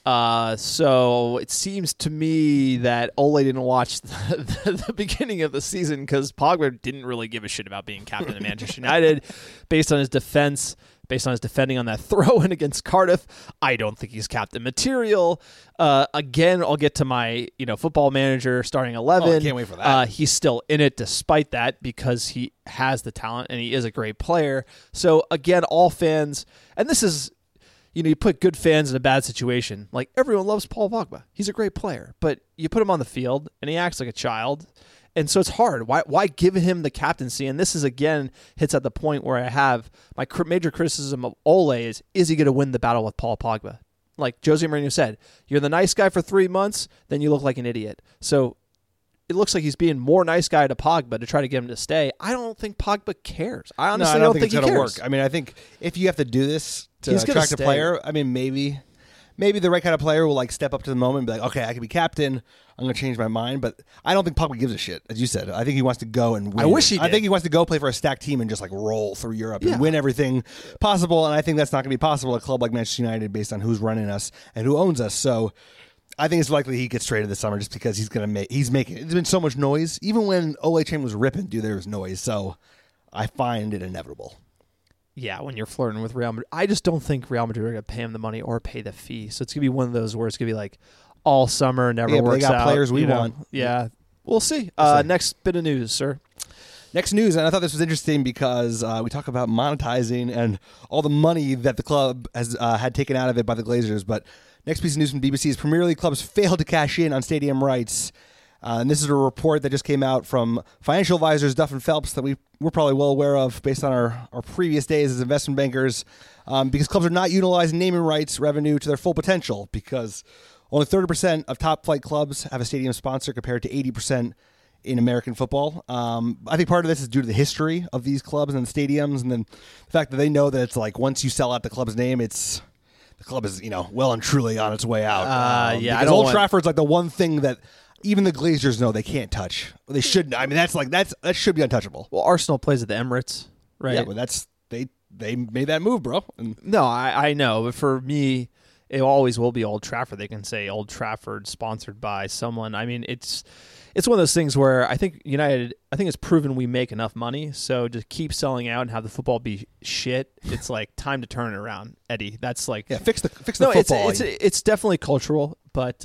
So it seems to me that Ole didn't watch the beginning of the season because Pogba didn't really give a shit about being captain of Manchester United based on his defense. Based on his defending on that throw-in against Cardiff, I don't think he's captain material. Again, I'll get to my football manager starting 11. Oh, I can't wait for that. He's still in it despite that because he has the talent and he is a great player. So again, all fans, and this is, you put good fans in a bad situation. Like everyone loves Paul Pogba. He's a great player, but you put him on the field and he acts like a child. And so it's hard. Why give him the captaincy? And this is, again, hits at the point where I have my major criticism of Ole is he going to win the battle with Paul Pogba? Like Jose Mourinho said, you're the nice guy for 3 months, then you look like an idiot. So it looks like he's being more nice guy to Pogba to try to get him to stay. I don't think Pogba cares. I honestly don't think it's he going to cares. work. I mean, I think if you have to do this to He's attract a stay. player, I mean, maybe the right kind of player will step up to the moment and be like, okay, I can be captain. I'm going to change my mind. But I don't think Pogba gives a shit, as you said. I think he wants to go and win. I wish he did. I think he wants to go play for a stacked team and just roll through Europe and win everything possible. And I think that's not going to be possible at a club like Manchester United based on who's running us and who owns us. So I think it's likely he gets traded this summer just because he's making it. There's been so much noise. Even when Ole Chain was ripping, there was noise. So I find it inevitable. Yeah, when you're flirting with Real Madrid. I just don't think Real Madrid are going to pay him the money or pay the fee. So it's going to be one of those where it's going to be all summer, never but works they got out. players we want. Yeah, we'll see. Next bit of news, sir. Next news, and I thought this was interesting because we talk about monetizing and all the money that the club has had taken out of it by the Glazers. But next piece of news from BBC is Premier League clubs failed to cash in on stadium rights. And this is a report that just came out from financial advisors Duff and Phelps that we're probably well aware of based on our previous days as investment bankers, because clubs are not utilizing naming rights revenue to their full potential because only 30% of top flight clubs have a stadium sponsor compared to 80% in American football. I think part of this is due to the history of these clubs and the stadiums, and then the fact that they know that it's once you sell out the club's name, the club is well and truly on its way out. Because Old Trafford's the one thing that even the Glazers know they can't touch. They shouldn't. I mean, that should be untouchable. Well, Arsenal plays at the Emirates, right? Yeah, but they made that move, bro. And no, I know, but for me, it always will be Old Trafford. They can say Old Trafford sponsored by someone. I mean, it's one of those things where I think United, it's proven we make enough money, so to keep selling out and have the football be shit, it's time to turn it around, Eddie. That's fix the football. It's definitely cultural, but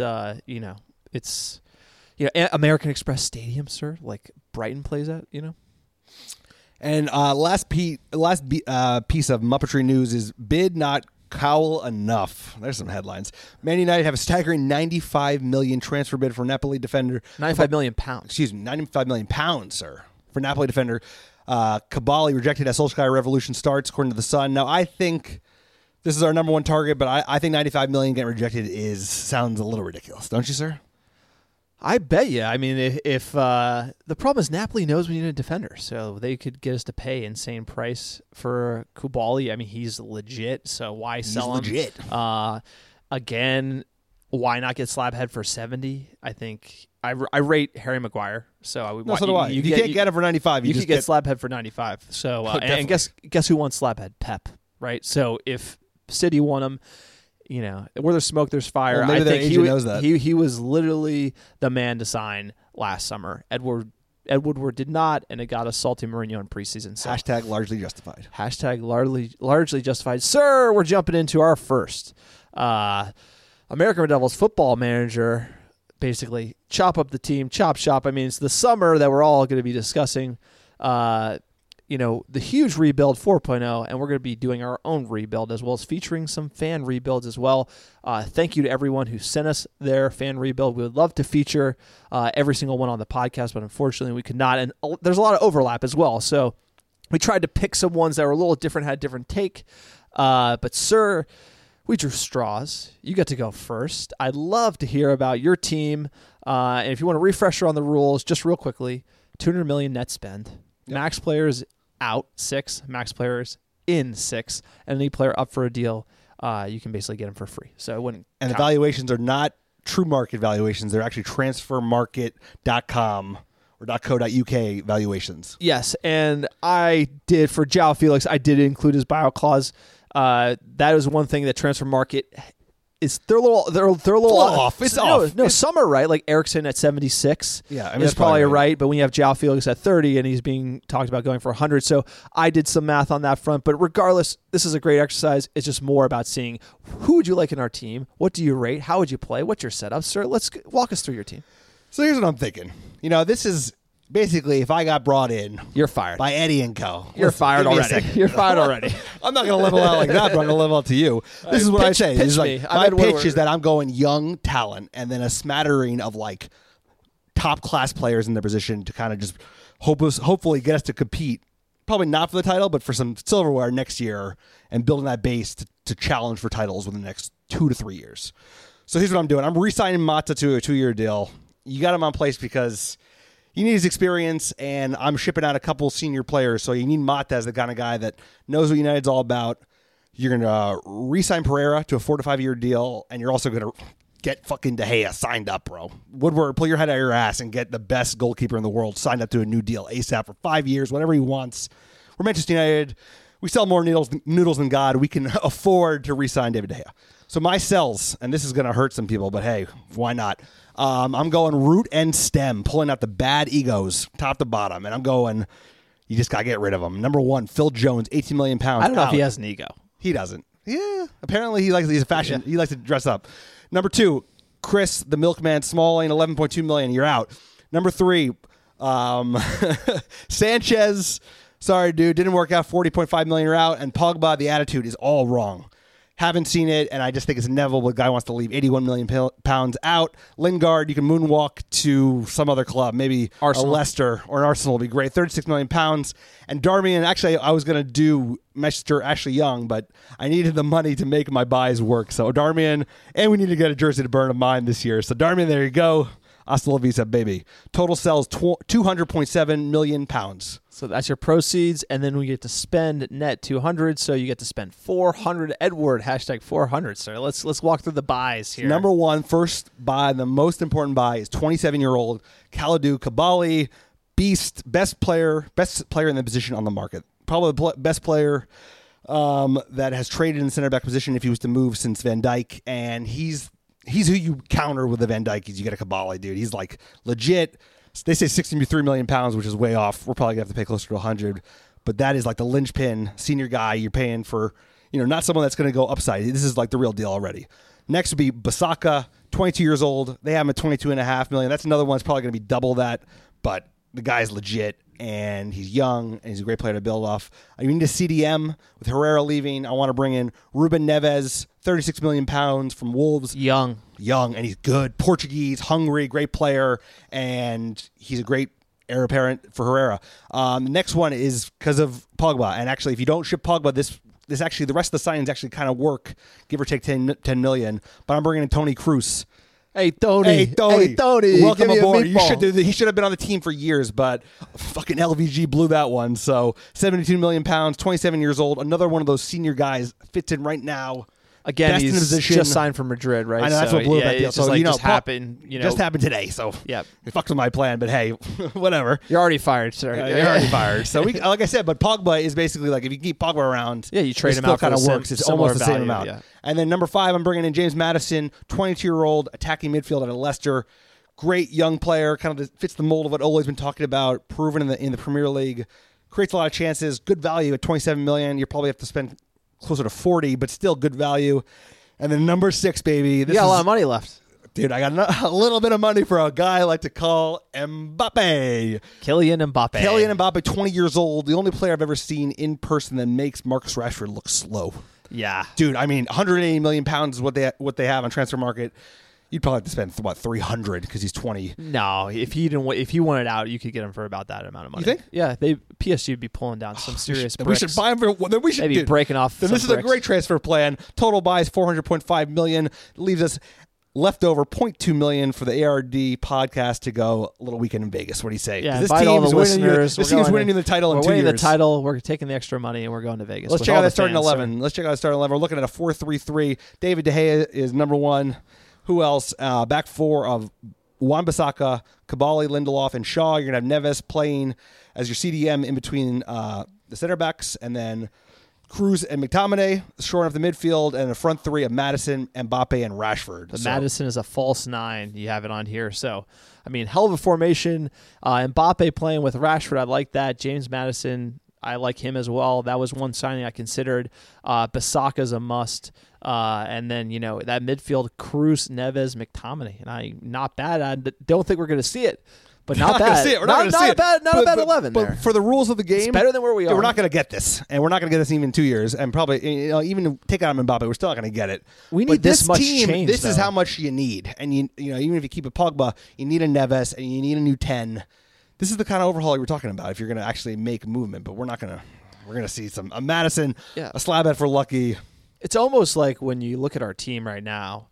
it's American Express Stadium, sir, Brighton plays at, And last piece of Muppetry news is bid not cowl enough. There's some headlines. Man United have a staggering 95 million transfer bid for Napoli defender. 95 million pounds. Excuse me, 95 million pounds, sir, for Napoli defender. Kabali rejected as Solskjaer revolution starts, according to The Sun. Now, I think this is our number one target, but I think 95 million getting rejected sounds a little ridiculous, don't you, sir? I bet you. I mean, if the problem is Napoli knows we need a defender, so they could get us to pay insane price for Koulibaly. I mean, he's legit, so why sell him? He's legit. Again, why not get Slabhead for 70? I think I rate Harry Maguire. So so do I. You can't get him for 95. You could get Slabhead for 95. So and guess who wants Slabhead? Pep, right? So if City want him. Where there's smoke, there's fire. Well, maybe I think agent knows that. He was literally the man to sign last summer. Ed Woodward did not, and it got us salty Mourinho in preseason. So. Hashtag largely justified. Hashtag largely justified. Sir, we're jumping into our first American Red Devils football manager. Basically, chop up the team, chop shop. I mean, it's the summer that we're all going to be discussing. The huge rebuild 4.0, and we're going to be doing our own rebuild as well as featuring some fan rebuilds as well. Thank you to everyone who sent us their fan rebuild. We would love to feature every single one on the podcast, but unfortunately we could not. And there's a lot of overlap as well. So we tried to pick some ones that were a little different, had a different take. But sir, we drew straws. You get to go first. I'd love to hear about your team. And if you want a refresher on the rules, just real quickly, $200 million net spend. Yep. Max players out 6, max players in 6, and any player up for a deal, you can basically get him for free. So it wouldn't. And the valuations are not true market valuations; they're actually transfermarket.com or .co.uk valuations. Yes, and I did for João Felix. I did include his buyout clause. That is one thing that transfer market is. They're a little off. It's off. No, some are right. Like Eriksson at 76. Yeah, I mean, is that's probably probably right. But when you have João Felix at 30 and he's being talked about going for 100, so I did some math on that front. But regardless, this is a great exercise. It's just more about seeing who would you like in our team. What do you rate? How would you play? What's your setup, sir? Let's walk us through your team. So here's what I'm thinking. This is basically if I got brought in. You're fired By Eddie and Co. You're fired give me a already. second. You're fired already. I'm not going to level out like that, but I'm going to level out to you. This is what I say. This is me. like, I'm my Ed Woodward. pitch is that I'm going young talent and then a smattering of like top class players in their position to kind of just hopefully get us to compete. Probably not for the title, but for some silverware next year and building that base to challenge for titles within the next 2 to 3 years. So here's what I'm doing. I'm re-signing Mata to a 2-year deal. You got him on place because you need his experience, and I'm shipping out a couple senior players, so you need Mata as the kind of guy that knows what United's all about. You're going to re-sign Pereira to a 4 to 5 year deal, and you're also going to get fucking De Gea signed up, bro. Woodward, pull your head out of your ass and get the best goalkeeper in the world signed up to a new deal ASAP for 5 years, whatever he wants. We're Manchester United. We sell more noodles than God. We can afford to re-sign David De Gea. So my sells, and this is going to hurt some people, but hey, why not? I'm going root and stem, pulling out the bad egos, top to bottom, and I'm going, you just got to get rid of them. Number 1, Phil Jones, 18 million pounds. I don't know if he has an ego. He doesn't. Yeah, apparently he's a fashion. Yeah. He likes to dress up. Number 2, Chris, the milkman, Smalling, 11.2 million. You're out. Number 3, Sanchez. Sorry, dude, didn't work out. 40.5 million. You're out. And Pogba, the attitude is all wrong. Haven't seen it, and I just think it's inevitable. The guy wants to leave. 81 million pounds out. Lingard, you can moonwalk to some other club, maybe Arsenal. a Leicester or an Arsenal would be great. 36 million pounds. And Darmian, actually, I was going to do Manchester Ashley Young, but I needed the money to make my buys work. So Darmian, and we need to get a jersey to burn of mine this year. So Darmian, there you go. Hasta la vista, baby. Total sells 200.7 million pounds. So that's your proceeds, and then we get to spend net 200. So you get to spend 400. Edward #400. Sir, let's walk through the buys here. Number 1, first buy, the most important buy is 27-year-old Kalidou Koulibaly, beast, best player in the position on the market. Probably the best player that has traded in the center back position if he was to move since Van Dijk, and he's who you counter with the Van Dijk. You get a Koulibaly, dude. He's like legit. They say 63 million pounds, which is way off. We're probably going to have to pay closer to 100. But that is like the linchpin senior guy you're paying for, not someone that's going to go upside. This is like the real deal already. Next would be Basaka, 22 years old. They have him at 22.5 million. That's another one that's probably going to be double that. But the guy's legit, and he's young, and he's a great player to build off. I need a CDM with Herrera leaving. I want to bring in Ruben Neves, 36 million pounds from Wolves. Young, and he's good. Portuguese, hungry, great player, and he's a great heir apparent for Herrera. The next one is because of Pogba, and actually, if you don't ship Pogba, this actually the rest of the signings actually kind of work, give or take 10 million. But I'm bringing in Tony Kroos. Hey Tony. Welcome aboard. He should have been on the team for years, but fucking LVG blew that one. So 72 million pounds, 27 years old. Another one of those senior guys fits in right now. Again, best he's in the position. Just signed from Madrid, right? I know, that's what blew that deal. It's just So, just happened. Just happened today. So yeah, it fucked with my plan. But hey, whatever. You're already fired, sir. You're already fired. So like I said, but Pogba is basically like if you keep Pogba around, you trade him still out. Kind of works. It's almost the same amount. Yeah. And then number 5, I'm bringing in James Maddison, 22-year-old attacking midfield out of Leicester. Great young player, kind of fits the mold of what Ole's been talking about. Proven in the Premier League, creates a lot of chances. Good value at 27 million. You probably have to spend closer to 40, but still good value. And then number 6, baby. You got a lot of money left. Dude, I got a little bit of money for a guy I like to call Mbappe. Kylian Mbappe, 20 years old. The only player I've ever seen in person that makes Marcus Rashford look slow. Yeah. Dude, I mean, 180 million pounds is what they have on transfer market. You'd probably have to spend, 300 because he's 20. No, if you wanted out, you could get him for about that amount of money. You think? Yeah, PSG would be pulling down some serious bricks. We should buy him for. Then we should maybe breaking off. Then this is bricks. a great transfer plan. Total buys 400.5 million. Leaves us leftover 0.2 million for the ARD podcast to go a little weekend in Vegas. What do you say? Yeah, this invite all the listeners. This team's winning the title in 2 years. We're winning the title. We're taking the extra money and we're going to Vegas. Let's check out that starting 11. We're looking at a 4-3-3. David De Gea is number 1. Who else? Back 4 of Wan-Bissaka, Kabali, Lindelof, and Shaw. You're going to have Neves playing as your CDM in between the center backs, and then Cruz and McTominay shoring up the midfield, and a front three of Madison, Mbappe, and Rashford. But Madison is a false 9. You have it on here. So, I mean, hell of a formation. Mbappe playing with Rashford, I like that. James Madison, I like him as well. That was one signing I considered. Bissaka's a must. And then, that midfield, Cruz, Neves, McTominay. And not bad. I don't think we're going to see it. But not bad. We're not going to see it. Not a bad 11 there. But for the rules of the game, it's better than where we are. We're not going to get this, and we're not going to get this even in 2 years, and probably even to take out Mbappe, we're still not going to get it. We need this much team, change. This is how much you need, and even if you keep a Pogba, you need a Neves, and you need a new 10. This is the kind of overhaul you were talking about. If you're going to actually make movement, but we're not going to. We're going to see a Madison, a slab head for Lucky. It's almost like when you look at our team right now,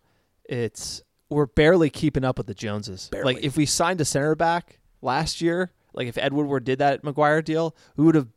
we're barely keeping up with the Joneses. Barely. Like if we signed a center back last year, like if Ed Woodward did that Maguire deal, we wouldn't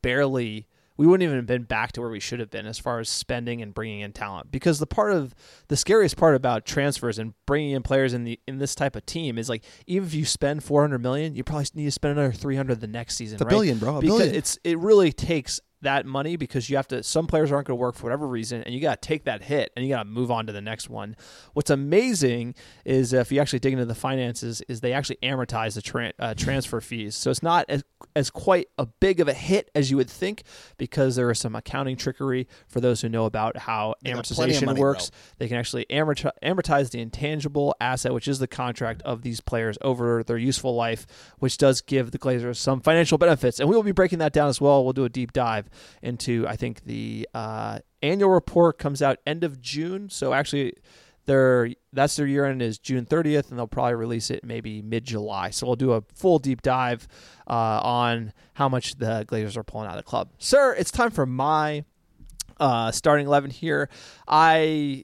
even have been back to where we should have been as far as spending and bringing in talent. Because the scariest part about transfers and bringing in players in this type of team is like, even if you spend $400 million, you probably need to spend another $300 the next season. It's $1 billion, bro. Because it really takes that money, because you have to, some players aren't going to work for whatever reason, and you got to take that hit and you got to move on to the next one. What's amazing is if you actually dig into the finances, is they actually amortize the transfer fees. So it's not as quite a big of a hit as you would think, because there is some accounting trickery for those who know about how amortization works. They can actually amortize the intangible asset, which is the contract of these players over their useful life, which does give the Glazers some financial benefits. And we will be breaking that down as well. We'll do a deep dive into, I think the annual report comes out end of June. So actually that's their year end is June 30th, and they'll probably release it maybe mid-July. So we'll do a full deep dive on how much the Glazers are pulling out of the club. Sir, it's time for my starting 11 here. I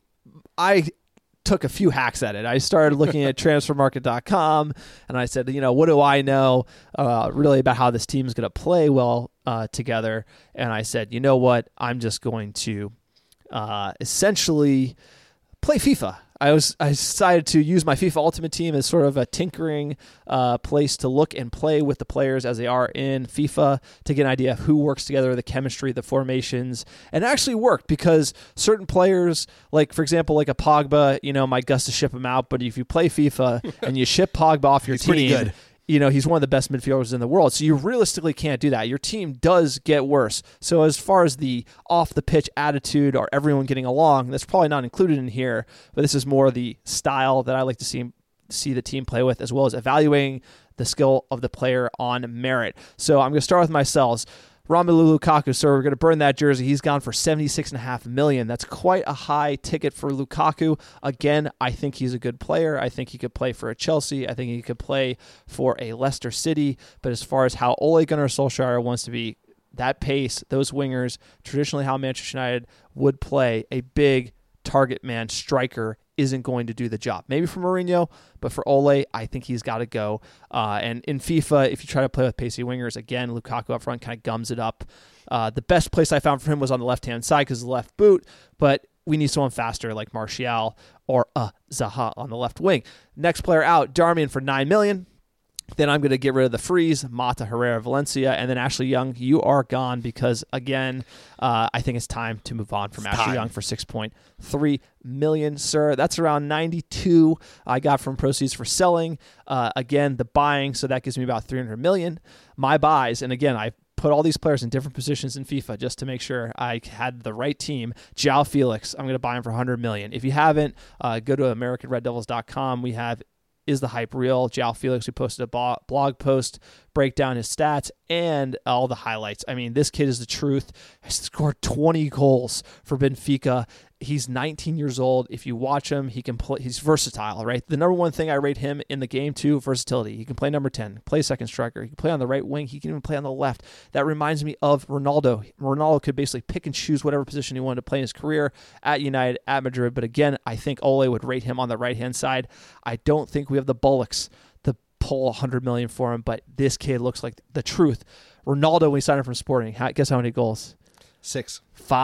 took a few hacks at it. I started looking at transfermarket.com, and I said, what do I know really about how this team is going to play well together? And I said, you know what? I'm just going to essentially play FIFA. I decided to use my FIFA Ultimate Team as sort of a tinkering place to look and play with the players as they are in FIFA, to get an idea of who works together, the chemistry, the formations, and it actually worked, because certain players, like for example, like a Pogba, my guts to ship him out, but if you play FIFA and you ship Pogba off your team, pretty good. He's one of the best midfielders in the world. So you realistically can't do that. Your team does get worse. So as far as the off-the-pitch attitude or everyone getting along, that's probably not included in here. But this is more the style that I like to see the team play with, as well as evaluating the skill of the player on merit. So I'm going to start with myself. Romelu Lukaku, so we're going to burn that jersey. He's gone for $76.5 million. That's quite a high ticket for Lukaku. Again, I think he's a good player. I think he could play for a Chelsea. I think he could play for a Leicester City. But as far as how Ole Gunnar Solskjaer wants to be, that pace, those wingers, traditionally how Manchester United would play, a big target man striker isn't going to do the job. Maybe for Mourinho, but for Ole, I think he's got to go. And in FIFA, if you try to play with pacey wingers, again, Lukaku up front kind of gums it up. The best place I found for him was on the left-hand side because of the left boot, but we need someone faster like Martial or Zaha on the left wing. Next player out, Darmian for $9 million. Then I'm going to get rid of the freeze, Mata, Herrera, Valencia, and then Ashley Young, you are gone because, again, I think it's time to move on from Ashley Young for $6.3 million, sir. That's around 92 I got from proceeds for selling. Again, the buying, so that gives me about $300 million. My buys, and again, I put all these players in different positions in FIFA just to make sure I had the right team. João Felix, I'm going to buy him for $100 million. If you haven't, go to AmericanRedDevils.com. We have Is the Hype Real? João Felix, we posted a blog post, break down his stats and all the highlights. I mean, this kid is the truth. He scored 20 goals for Benfica. He's 19 years old. If you watch him, he can play. He's versatile, right? The number one thing I rate him in the game, too, versatility. He can play number 10, play second striker. He can play on the right wing. He can even play on the left. That reminds me of Ronaldo. Ronaldo could basically pick and choose whatever position he wanted to play in his career at United, at Madrid. But again, I think Ole would rate him on the right-hand side. I don't think we have the bullocks to pull $100 million for him, but this kid looks like the truth. Ronaldo, when he signed up from Sporting, guess how many goals? 6.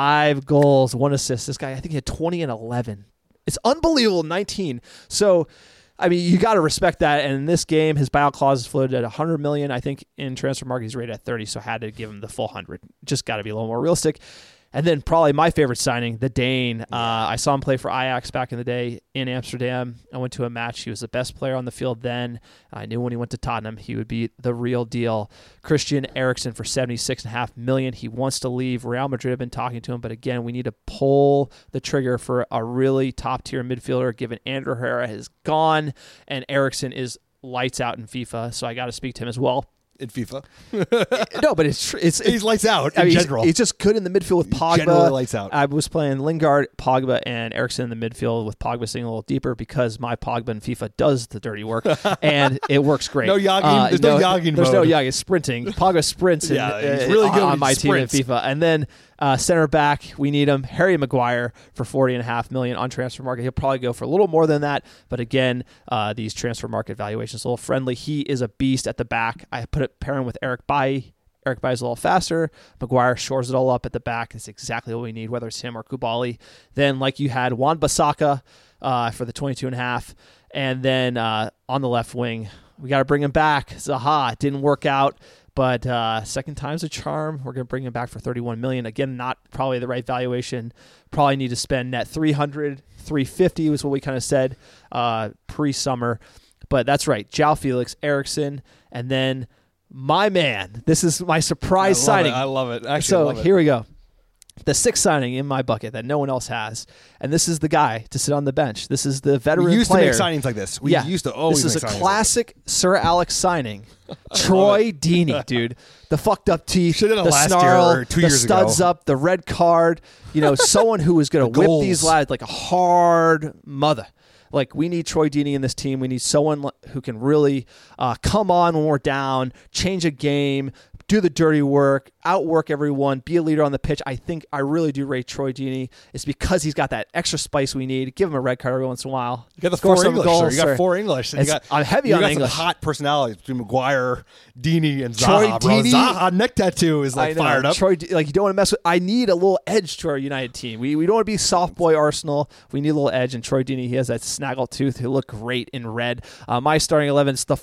5 goals, 1 assist. This guy, I think he had 20 and 11. It's unbelievable, 19. So I mean, you got to respect that. And in this game, his buyout clause is floated at $100 million. I think in transfer market he's rated at 30, so I had to give him the full 100. Just got to be a little more realistic. And then probably my favorite signing, the Dane. I saw him play for Ajax back in the day in Amsterdam. I went to a match. He was the best player on the field then. I knew when he went to Tottenham he would be the real deal. Christian Eriksen for $76.5 million. He wants to leave. Real Madrid have been talking to him, but again, we need to pull the trigger for a really top-tier midfielder, given Andrew Herrera is gone and Eriksen is lights out in FIFA, so I got to speak to him as well. In FIFA. No, but it's He's lights out in general. He's just good in the midfield with Pogba. Generally lights out. I was playing Lingard, Pogba, and Eriksen in the midfield with Pogba sitting a little deeper because my Pogba in FIFA does the dirty work, and it works great. No jogging. There's no jogging There's mode. no jogging. It's sprinting. Pogba sprints He's really good on my sprints. team in FIFA. And then center back, we need him. Harry Maguire for $40.5 million on transfer market. He'll probably go for a little more than that, but again, these transfer market valuations are a little friendly. He is a beast at the back. I pair him with Eric Bailly. Eric Bailly's a little faster. Maguire shores it all up at the back. It's exactly what we need, whether it's him or Koulibaly. Then, like you had, Wan-Bissaka for the 22.5, and then on the left wing, we got to bring him back. Zaha didn't work out. But second time's a charm. We're going to bring him back for $31 million. Again, not probably the right valuation. Probably need to spend net $300, $350 was what we kind of said pre-summer. But that's right. João Felix, Eriksen, and then my man. This is my surprise signing. I love it. Actually, so I love it. here we go. The sixth signing in my bucket that no one else has. And this is the guy to sit on the bench. This is the veteran player. We used to make signings like this. We used to always This is make a signings classic Sir Alex signing. Troy Deeney, dude. The fucked up teeth, Should've done the last snarl, year or 2 the years ago. studs up, the red card. Someone who is going to whip goals. these lads like a hard mother. Like, we need Troy Deeney in this team. We need someone who can really come on when we're down, change a game, do the dirty work, outwork everyone, be a leader on the pitch. I really do rate Troy Deeney. It's because he's got that extra spice we need. Give him a red card every once in a while. You got the Score four some English. goals, You got sir. four English. And I'm heavy you on got English. some hot personalities between Maguire, Deeney, and Troy Zaha. Bro. Deeney- Zaha neck tattoo is like I know. fired up. Troy, you don't want to mess with. I need a little edge to our United team. We don't want to be soft boy Arsenal. We need a little edge. And Troy Deeney, he has that snaggle tooth. He'll look great in red. My starting 11 is the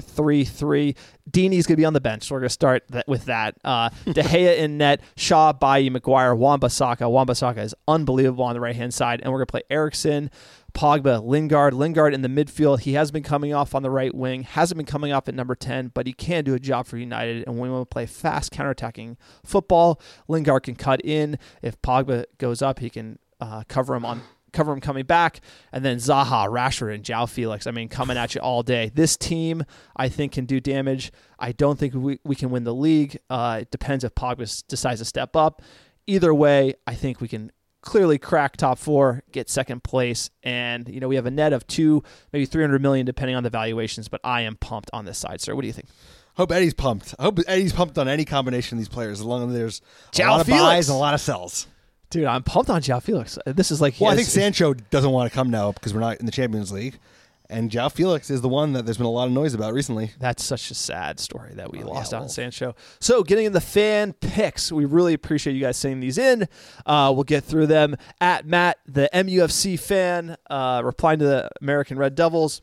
4-3-3. Deeney's going to be on the bench, so we're going to start with that. De Gea in net, Shaw, Bailly, Maguire, Wan-Bissaka. Wan-Bissaka is unbelievable on the right-hand side. And we're going to play Eriksen, Pogba, Lingard. Lingard in the midfield. He has been coming off on the right wing, hasn't been coming off at number 10, but he can do a job for United. And when we want to play fast counterattacking football, Lingard can cut in. If Pogba goes up, he can cover him coming back, and then Zaha, Rashford, and João Felix. I mean, coming at you all day. This team, I think, can do damage. I don't think we can win the league. It depends if Pogba decides to step up. Either way, I think we can clearly crack top 4, get second place, and we have a net of $200, maybe $300 million, depending on the valuations. But I am pumped on this side, sir. What do you think? Hope Eddie's pumped. I hope Eddie's pumped on any combination of these players, as long as there's a João lot of Felix. buys and a lot of sells. Dude, I'm pumped on João Felix. This is like... Well, I think Sancho doesn't want to come now because we're not in the Champions League. And João Felix is the one that there's been a lot of noise about recently. That's such a sad story that we lost out on Sancho. So getting in the fan picks, we really appreciate you guys sending these in. We'll get through them. At Matt, the MUFC fan, replying to the American Red Devils.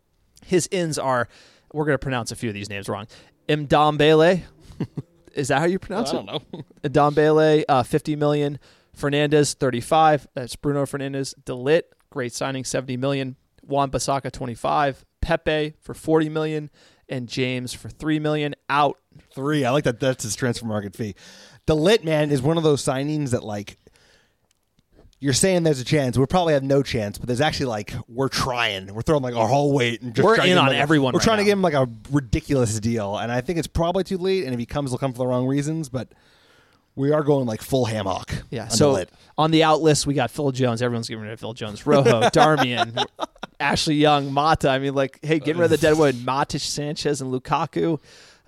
His ins are, we're going to pronounce a few of these names wrong. Ndombele. Is that how you pronounce it? I don't know. Ndombele, $50 million. Fernandez, 35. That's Bruno Fernandes. De Ligt, great signing, $70 million. Wan-Bissaka, 25. Pepe for $40 million. And James for $3 million. Out. 3. I like that. That's his transfer market fee. De Ligt, man, is one of those signings that, like, you're saying there's a chance. We'll probably have no chance, but there's actually, like, we're trying. We're throwing, like, our whole weight. And just We're trying to in give him, on like, everyone We're right trying to now. give him, like, a ridiculous deal. And I think it's probably too late. And if he comes, he'll come for the wrong reasons. But we are going, like, full ham hock. Yeah, on so De Ligt. on the out list, we got Phil Jones. Everyone's getting rid of Phil Jones. Rojo, Darmian, Ashley Young, Mata. I mean, like, hey, getting rid of the deadwood, Matic, Sanchez, and Lukaku.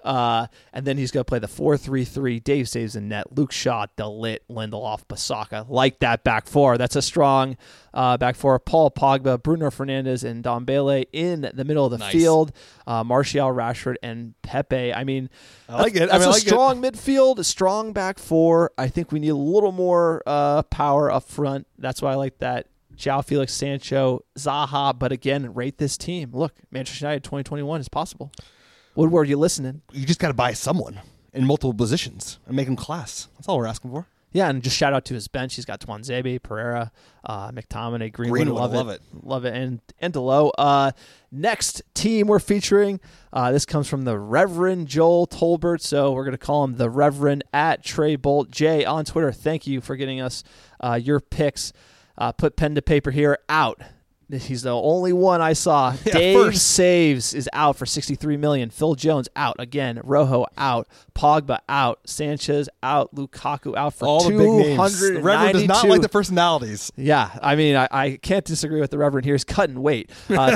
And then he's going to play the 4-3-3. Dave saves in net. Luke Shaw, De Ligt, Lindelof, Bissaka. Like that back four. That's a strong back four. Paul Pogba, Bruno Fernandes, and Ndombele in the middle of the field. Martial, Rashford, and Pepe. I mean, I like it. That's I a like strong midfield, a strong back four. I think we need a little more power up front. That's why I like that João Felix, Sancho, Zaha. But again, rate this team. Look, Manchester United 2021 is possible. Woodward, you listening? You just got to buy someone in multiple positions and make them class. That's all we're asking for. Yeah, and just shout out to his bench. He's got Tuanzebe, Pereira, McTominay, Greenwood. Love it. And Delo. Next team we're featuring, this comes from the Reverend Joel Tolbert, so we're going to call him the Reverend at Trey Bolt. Jay on Twitter, thank you for getting us your picks. Put pen to paper here. Out. He's the only one I saw. Yeah, Dave Saves is out for $63 million. Phil Jones out again. Rojo out. Pogba out. Sanchez out. Lukaku out for all the big names. The Reverend does not like the personalities. Yeah, I mean, I can't disagree with the Reverend here. He's cutting weight.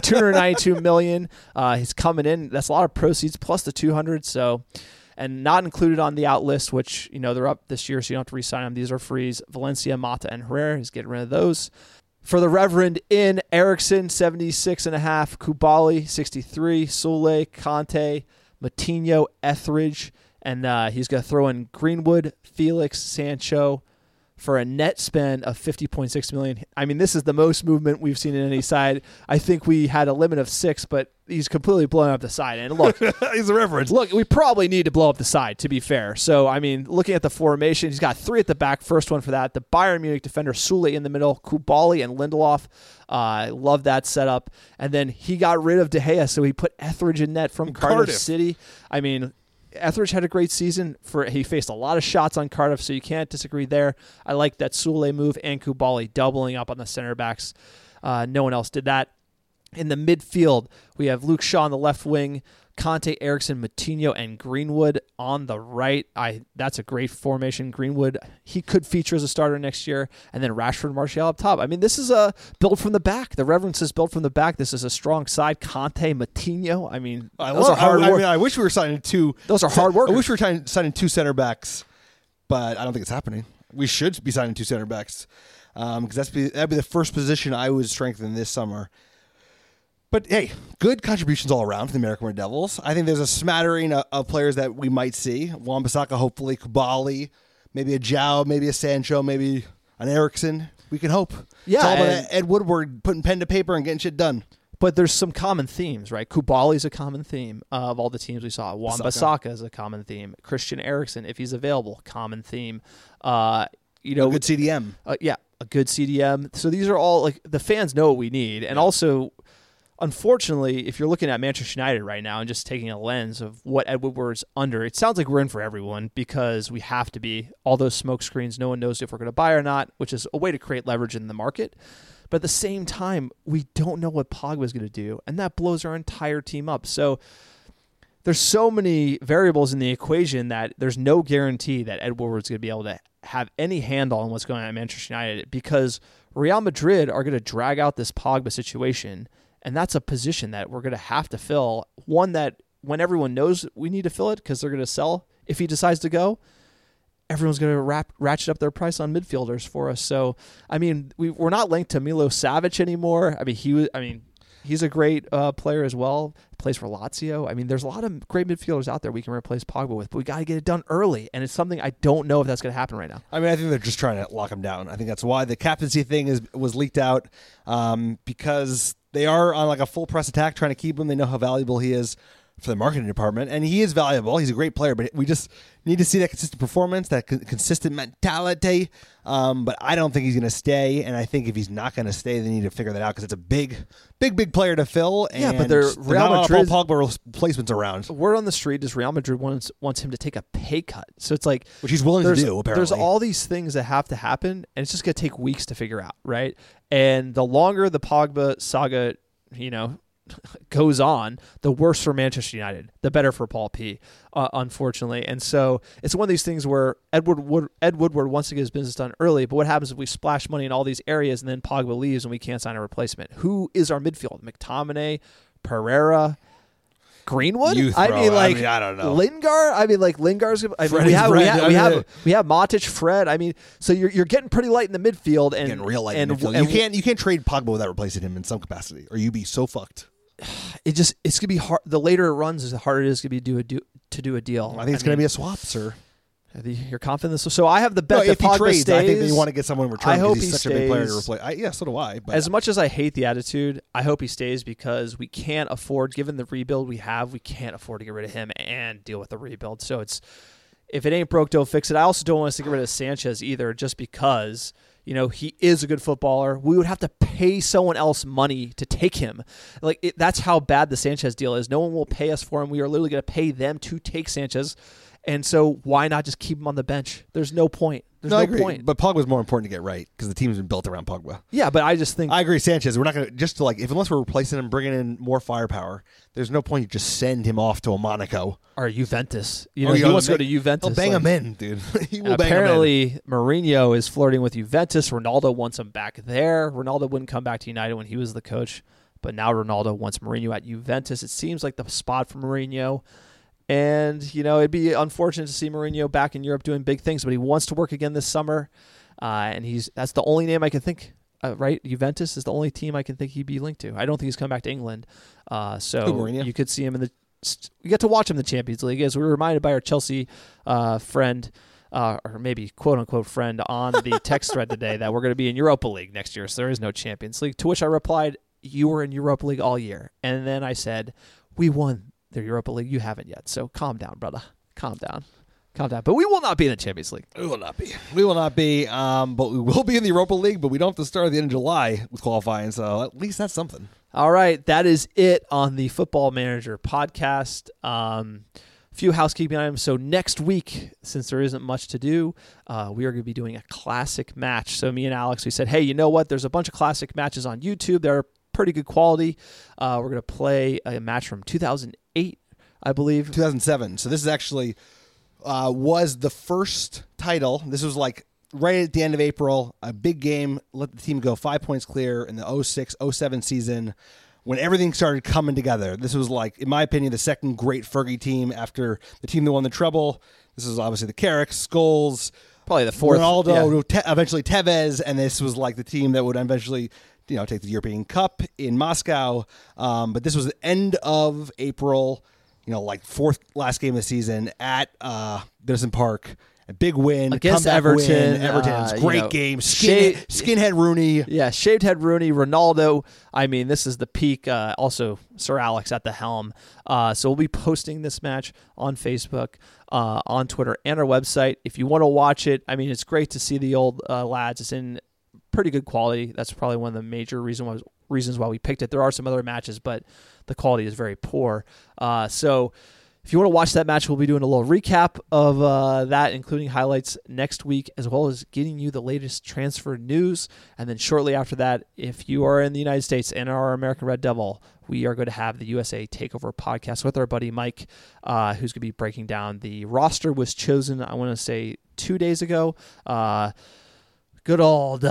$292 million. He's coming in. That's a lot of proceeds plus the 200. So, and not included on the out list, which they're up this year, so you don't have to re-sign them. These are frees. Valencia, Mata, and Herrera. He's getting rid of those. For the Reverend in Eriksson, 76.5, Koulibaly, 63, Soule, Conte, Matinho, Etheridge, and he's going to throw in Greenwood, Felix, Sancho for a net spend of $50.6 million. I mean, this is the most movement we've seen in any side. I think we had a limit of 6, but he's completely blowing up the side. And look, he's a Reverend. Look, we probably need to blow up the side, to be fair. So, I mean, looking at the formation, he's got 3 at the back. First one for that. The Bayern Munich defender, Soule in the middle, Koulibaly and Lindelof. I love that setup. And then he got rid of De Gea, so he put Etheridge in net from Cardiff City. I mean, Etheridge had a great season. He faced a lot of shots on Cardiff, so you can't disagree there. I like that Soule move and Koulibaly doubling up on the center backs. No one else did that. In the midfield, we have Luke Shaw on the left wing, Conte, Eriksson, Matinho, and Greenwood on the right. That's a great formation. Greenwood, he could feature as a starter next year. And then Rashford and Martial up top. I mean, this is a build from the back. The Reverend says build from the back. This is a strong side. Conte, Matinho. I mean, those are hard work. I wish we were signing 2. Those are hard work. I wish we were signing 2 center backs, but I don't think it's happening. We should be signing 2 center backs because that'd be the first position I would strengthen this summer. But, hey, good contributions all around for the American Red Devils. I think there's a smattering of players that we might see. Wan-Bissaka, hopefully, Koulibaly, maybe a João, maybe a Sancho, maybe an Eriksson. We can hope. Yeah, it's all about Ed Woodward putting pen to paper and getting shit done. But there's some common themes, right? Koulibaly's a common theme of all the teams we saw. Wan-Bissaka is a common theme. Christian Eriksen, if he's available, common theme. A good CDM. A good CDM. So these are all, like, the fans know what we need. And also, unfortunately, if you're looking at Manchester United right now and just taking a lens of what Ed Woodward's under, it sounds like we're in for everyone because we have to be. All those smoke screens, no one knows if we're going to buy or not, which is a way to create leverage in the market. But at the same time, we don't know what Pogba is going to do, and that blows our entire team up. So there's so many variables in the equation that there's no guarantee that Ed Woodward's going to be able to have any handle on what's going on at Manchester United because Real Madrid are going to drag out this Pogba situation. And that's a position that we're going to have to fill. One that when everyone knows we need to fill it because they're going to sell if he decides to go, everyone's going to ratchet up their price on midfielders for us. So, I mean, we're not linked to Milo Savic anymore. I mean, he's a great player as well. Plays for Lazio. I mean, there's a lot of great midfielders out there we can replace Pogba with, but we got to get it done early. And it's something I don't know if that's going to happen right now. I mean, I think they're just trying to lock him down. I think that's why the captaincy thing was leaked out because they are on like a full press attack trying to keep him. They know how valuable he is for the marketing department, and he is valuable. He's a great player, but we just need to see that consistent performance, that consistent mentality. But I don't think he's going to stay, and I think if he's not going to stay, they need to figure that out because it's a big player to fill. And yeah, but there's Real Madrid Pogba replacements around. Word on the street is Real Madrid wants him to take a pay cut. So it's like which he's willing to do. Apparently, there's all these things that have to happen, and it's just going to take weeks to figure out, right? And the longer the Pogba saga, goes on, the worse for Manchester United, the better for Paul P, unfortunately. And so it's one of these things where Ed Woodward wants to get his business done early, but what happens if we splash money in all these areas and then Pogba leaves and we can't sign a replacement? Who is our midfield? McTominay, Pereira, Greenwood? I don't know. Lingard? Lingard's. We have Matic, Fred. I mean, so you're getting pretty light in the midfield, and getting real light in the midfield. You can't trade Pogba without replacing him in some capacity, or you'd be so fucked. It's gonna be hard. The later it runs, the harder it is to do a deal. I think it's gonna be a swap, sir. You're confident this? So I have the bet No, that if he Pogba trades, stays. I think that you want to get someone in return I hope because he's he such a big player to stays. replace. Yeah, so do I. But As much as I hate the attitude, I hope he stays because we can't afford, given the rebuild we have, we can't afford to get rid of him and deal with the rebuild. So if it ain't broke, don't fix it. I also don't want us to get rid of Sanchez either, just because he is a good footballer. We would have to pay someone else money to take him. That's how bad the Sanchez deal is. No one will pay us for him. We are literally going to pay them to take Sanchez. And so why not just keep him on the bench? There's no point. I agree. But Pogba's more important to get right because the team's been built around Pogba. Yeah, but I just think I agree. Sanchez, we're not going to unless we're replacing him, bringing in more firepower. There's no point you just send him off to a Monaco or Juventus. He wants to go to Juventus. He'll bang him in, dude. He will bang apparently, him in. Mourinho is flirting with Juventus. Ronaldo wants him back there. Ronaldo wouldn't come back to United when he was the coach, but now Ronaldo wants Mourinho at Juventus. It seems like the spot for Mourinho. And, it'd be unfortunate to see Mourinho back in Europe doing big things, but he wants to work again this summer. And that's the only name I can think, right? Juventus is the only team I can think he'd be linked to. I don't think he's coming back to England. So you could see him you get to watch him in the Champions League. As we were reminded by our Chelsea friend, or maybe quote-unquote friend on the text thread today, that we're going to be in Europa League next year, so there is no Champions League. To which I replied, you were in Europa League all year. And then I said, we won the Europa League. You haven't yet. So calm down, brother. Calm down. But we will not be in the Champions League. We will not be. But we will be in the Europa League, but we don't have to start at the end of July with qualifying. So at least that's something. All right. That is it on the Football Manager podcast. Few housekeeping items. So next week, since there isn't much to do, we are going to be doing a classic match. So me and Alex, we said, hey, you know what? There's a bunch of classic matches on YouTube. They're pretty good quality. We're going to play a match from 2008, I believe. 2007. So this is actually was the first title. This was like right at the end of April, a big game. Let the team go 5 points clear in the 06-07 season when everything started coming together. This was like, in my opinion, the second great Fergie team after the team that won the treble. This is obviously the Carricks, Scholes, probably the fourth. Ronaldo, eventually Tevez, and this was like the team that would eventually take the European Cup in Moscow. But this was the end of April, like fourth last game of the season at Goodison Park. A big win against Everton. Win. Everton's great game. Skinhead Rooney. Yeah, shaved head Rooney, Ronaldo. I mean, this is the peak. Also, Sir Alex at the helm. So we'll be posting this match on Facebook, on Twitter, and our website. If you want to watch it, I mean, it's great to see the old lads. It's in pretty good quality. That's probably one of the major reasons why we picked it. There are some other matches, but the quality is very poor. So if you want to watch that match, we'll be doing a little recap of that, including highlights next week, as well as getting you the latest transfer news. And then shortly after that, if you are in the United States and are American Red Devil, we are going to have the USA Takeover podcast with our buddy Mike, who's going to be breaking down. The roster was chosen, I want to say, 2 days ago. Good old,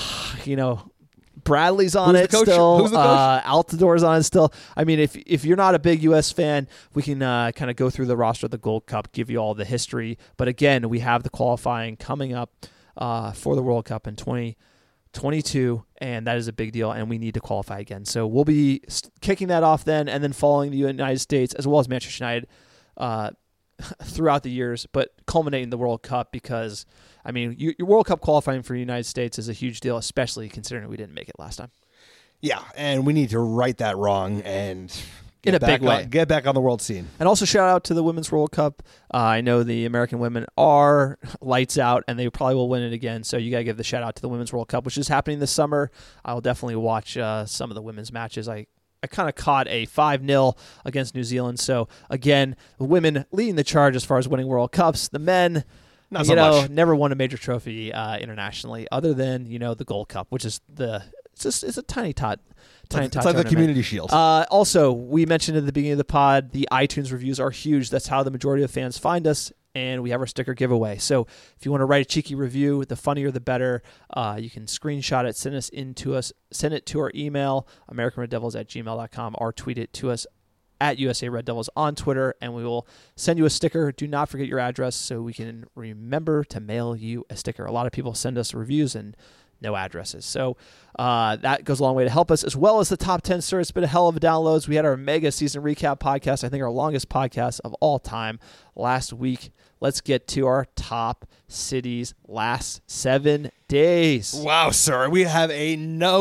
Bradley's on it still. Who's the coach? Altidor's on it still. I mean, if you're not a big U.S. fan, we can kind of go through the roster of the Gold Cup, give you all the history. But again, we have the qualifying coming up for the World Cup in 2022, and that is a big deal, and we need to qualify again. So we'll be kicking that off then, and then following the United States as well as Manchester United throughout the years, but culminating the World Cup because, I mean, your World Cup qualifying for the United States is a huge deal, especially considering we didn't make it last time. Yeah, and we need to right that wrong and in a big way. Get back on the world scene. And also shout out to the Women's World Cup. I know the American women are lights out, and they probably will win it again. So you got to give the shout out to the Women's World Cup, which is happening this summer. I'll definitely watch some of the women's matches. I kind of caught a 5-0 against New Zealand. So, again, the women leading the charge as far as winning World Cups. The men, not so much. Never won a major trophy internationally other than, the Gold Cup, which is it's a tiny tot. It's like the Community Shield. Also, we mentioned at the beginning of the pod, the iTunes reviews are huge. That's how the majority of fans find us. And we have our sticker giveaway. So if you want to write a cheeky review, the funnier the better. You can screenshot it, send it to our email, AmericanRedDevils@gmail.com, or tweet it to us at USA Red Devils on Twitter, and we will send you a sticker. Do not forget your address so we can remember to mail you a sticker. A lot of people send us reviews and no addresses. So that goes a long way to help us, as well as the top 10, sir. It's been a hell of a downloads. We had our mega season recap podcast, I think our longest podcast of all time last week. Let's get to our top cities last 7 days. Wow, sir. We have a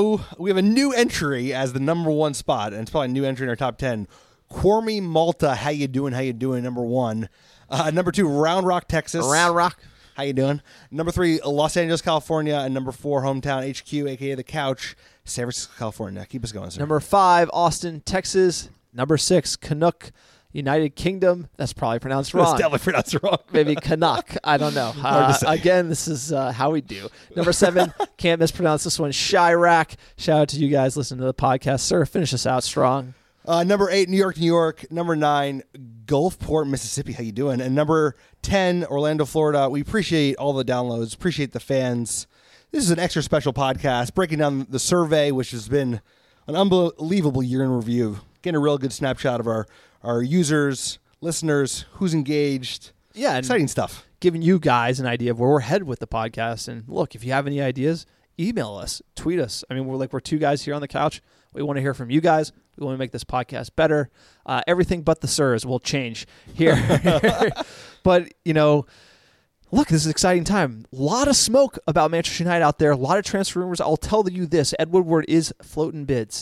new entry as the number 1 spot, and it's probably a new entry in our top 10. Quormy, Malta, how you doing? Number 1. Number 2, Round Rock, Texas. Round Rock. How you doing? Number 3, Los Angeles, California. And number 4, Hometown HQ, a.k.a. The Couch, San Francisco, California. Keep us going, sir. Number 5, Austin, Texas. Number 6, Canuck, United Kingdom. That's probably pronounced wrong. That's definitely pronounced wrong. Maybe Canuck. I don't know. Again, this is how we do. Number 7, can't mispronounce this one, Chirac. Shout out to you guys listening to the podcast. Sir, finish us out strong. Number 8, New York. Number 9, Gulfport, Mississippi. How you doing? And number 10, Orlando, Florida. We appreciate all the downloads. Appreciate the fans. This is an extra special podcast breaking down the survey, which has been an unbelievable year in review. Getting a real good snapshot of our users, listeners, who's engaged. Yeah, exciting stuff. Giving you guys an idea of where we're headed with the podcast. And look, if you have any ideas, email us, tweet us. I mean, we're 2 guys here on the couch. We want to hear from you guys. We want to make this podcast better. Everything but the sirs will change here. But, look, this is an exciting time. A lot of smoke about Manchester United out there. A lot of transfer rumors. I'll tell you this. Ed Woodward is floating bids.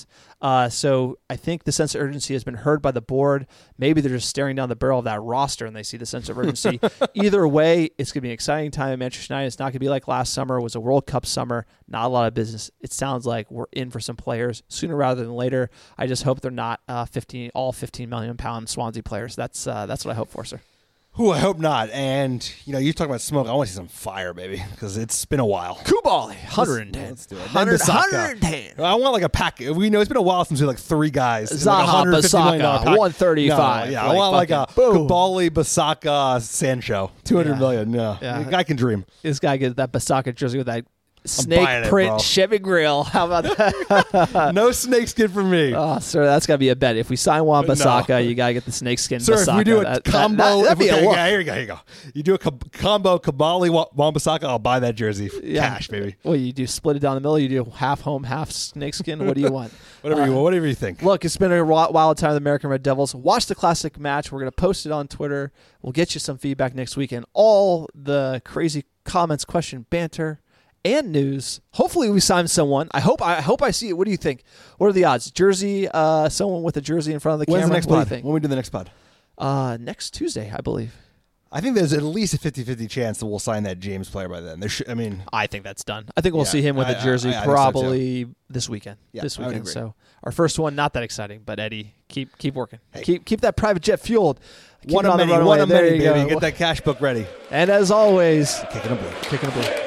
So I think the sense of urgency has been heard by the board. Maybe they're just staring down the barrel of that roster and they see the sense of urgency. Either way, it's going to be an exciting time at Manchester United. It's not going to be like last summer. It was a World Cup summer. Not a lot of business. It sounds like we're in for some players sooner rather than later. I just hope they're not all 15 million pound Swansea players. That's what I hope for, sir. Who I hope not. And, you talk about smoke. I want to see some fire, baby, because it's been a while. Koulibaly, 110. Let's do it. 110. I want like a pack. We know it's been a while since we had 3 guys. Zaha, Basaka, 135. No, yeah, I want like a Koulibaly, Basaka, Sancho. 200 million. Yeah. The guy can dream. This guy gets that Basaka jersey with that snake print Chevy grill. How about that? No snake skin for me. Oh, sir, that's got to be a bet. If we sign Wan Bissaka, you got to get the snake skin sir, Bissaka. Sir, if we do a combo. That'd be a look. Here you go. You do a combo Koulibaly, Wan Bissaka, I'll buy that jersey. Cash, baby. Well, you do split it down the middle. You do half home, half snake skin. What do you want? Whatever you think. Look, it's been a wild time with the American Red Devils. Watch the classic match. We're going to post it on Twitter. We'll get you some feedback next week. And all the crazy comments, question, banter, and news. Hopefully we sign someone. I hope I see it. What do you think? What are the odds? Jersey, someone with a jersey in front of the camera. When's the next pod? What do you think? When we do the next pod? Next Tuesday, I believe. I think there's at least a 50-50 chance that we'll sign that James player by then. I think that's done. I think we'll see him with a jersey probably this weekend. Yeah, this weekend. So our first one, not that exciting, but Eddie, keep working. Hey. Keep that private jet fueled. One of many, baby. Get that cash book ready. And as always, kicking a blue.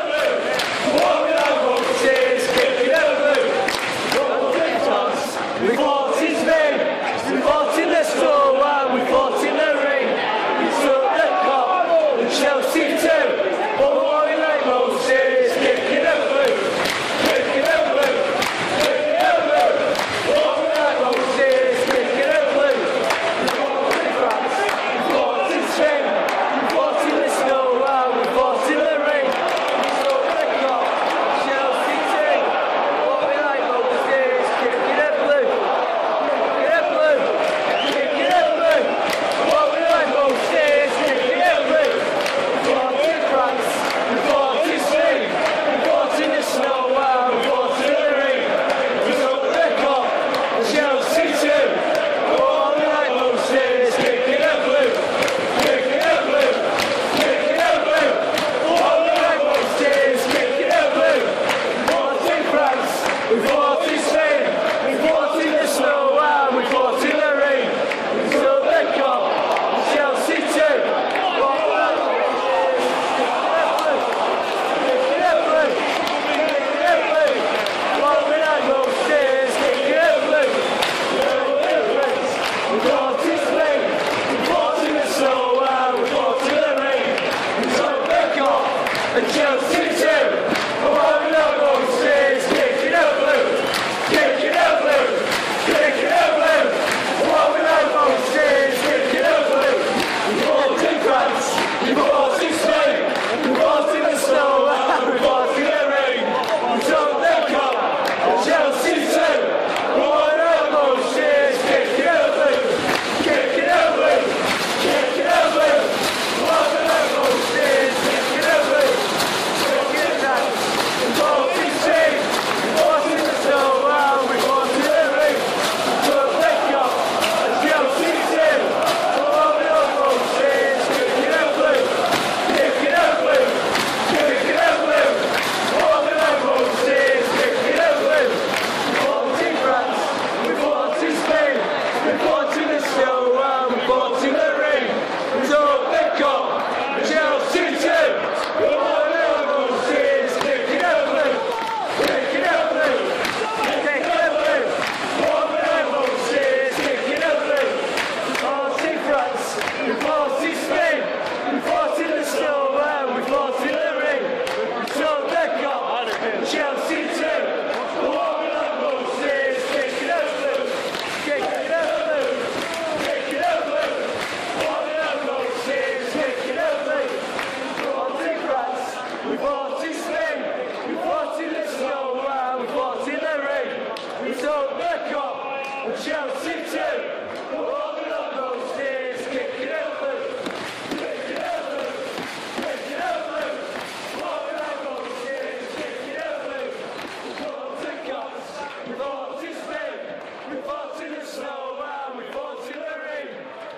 We fought in Spain, we fought in the store, we fought in the ring, we took the cup, and Chelsea too, but what we like most is kicking a blue, what we like most is kicking a blue, we fought in France, we fought in Spain, we fought in the store, we fought in the ring,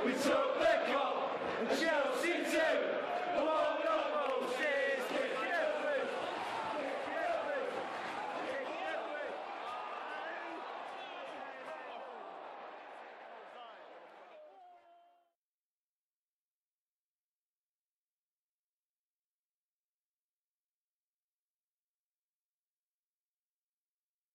We took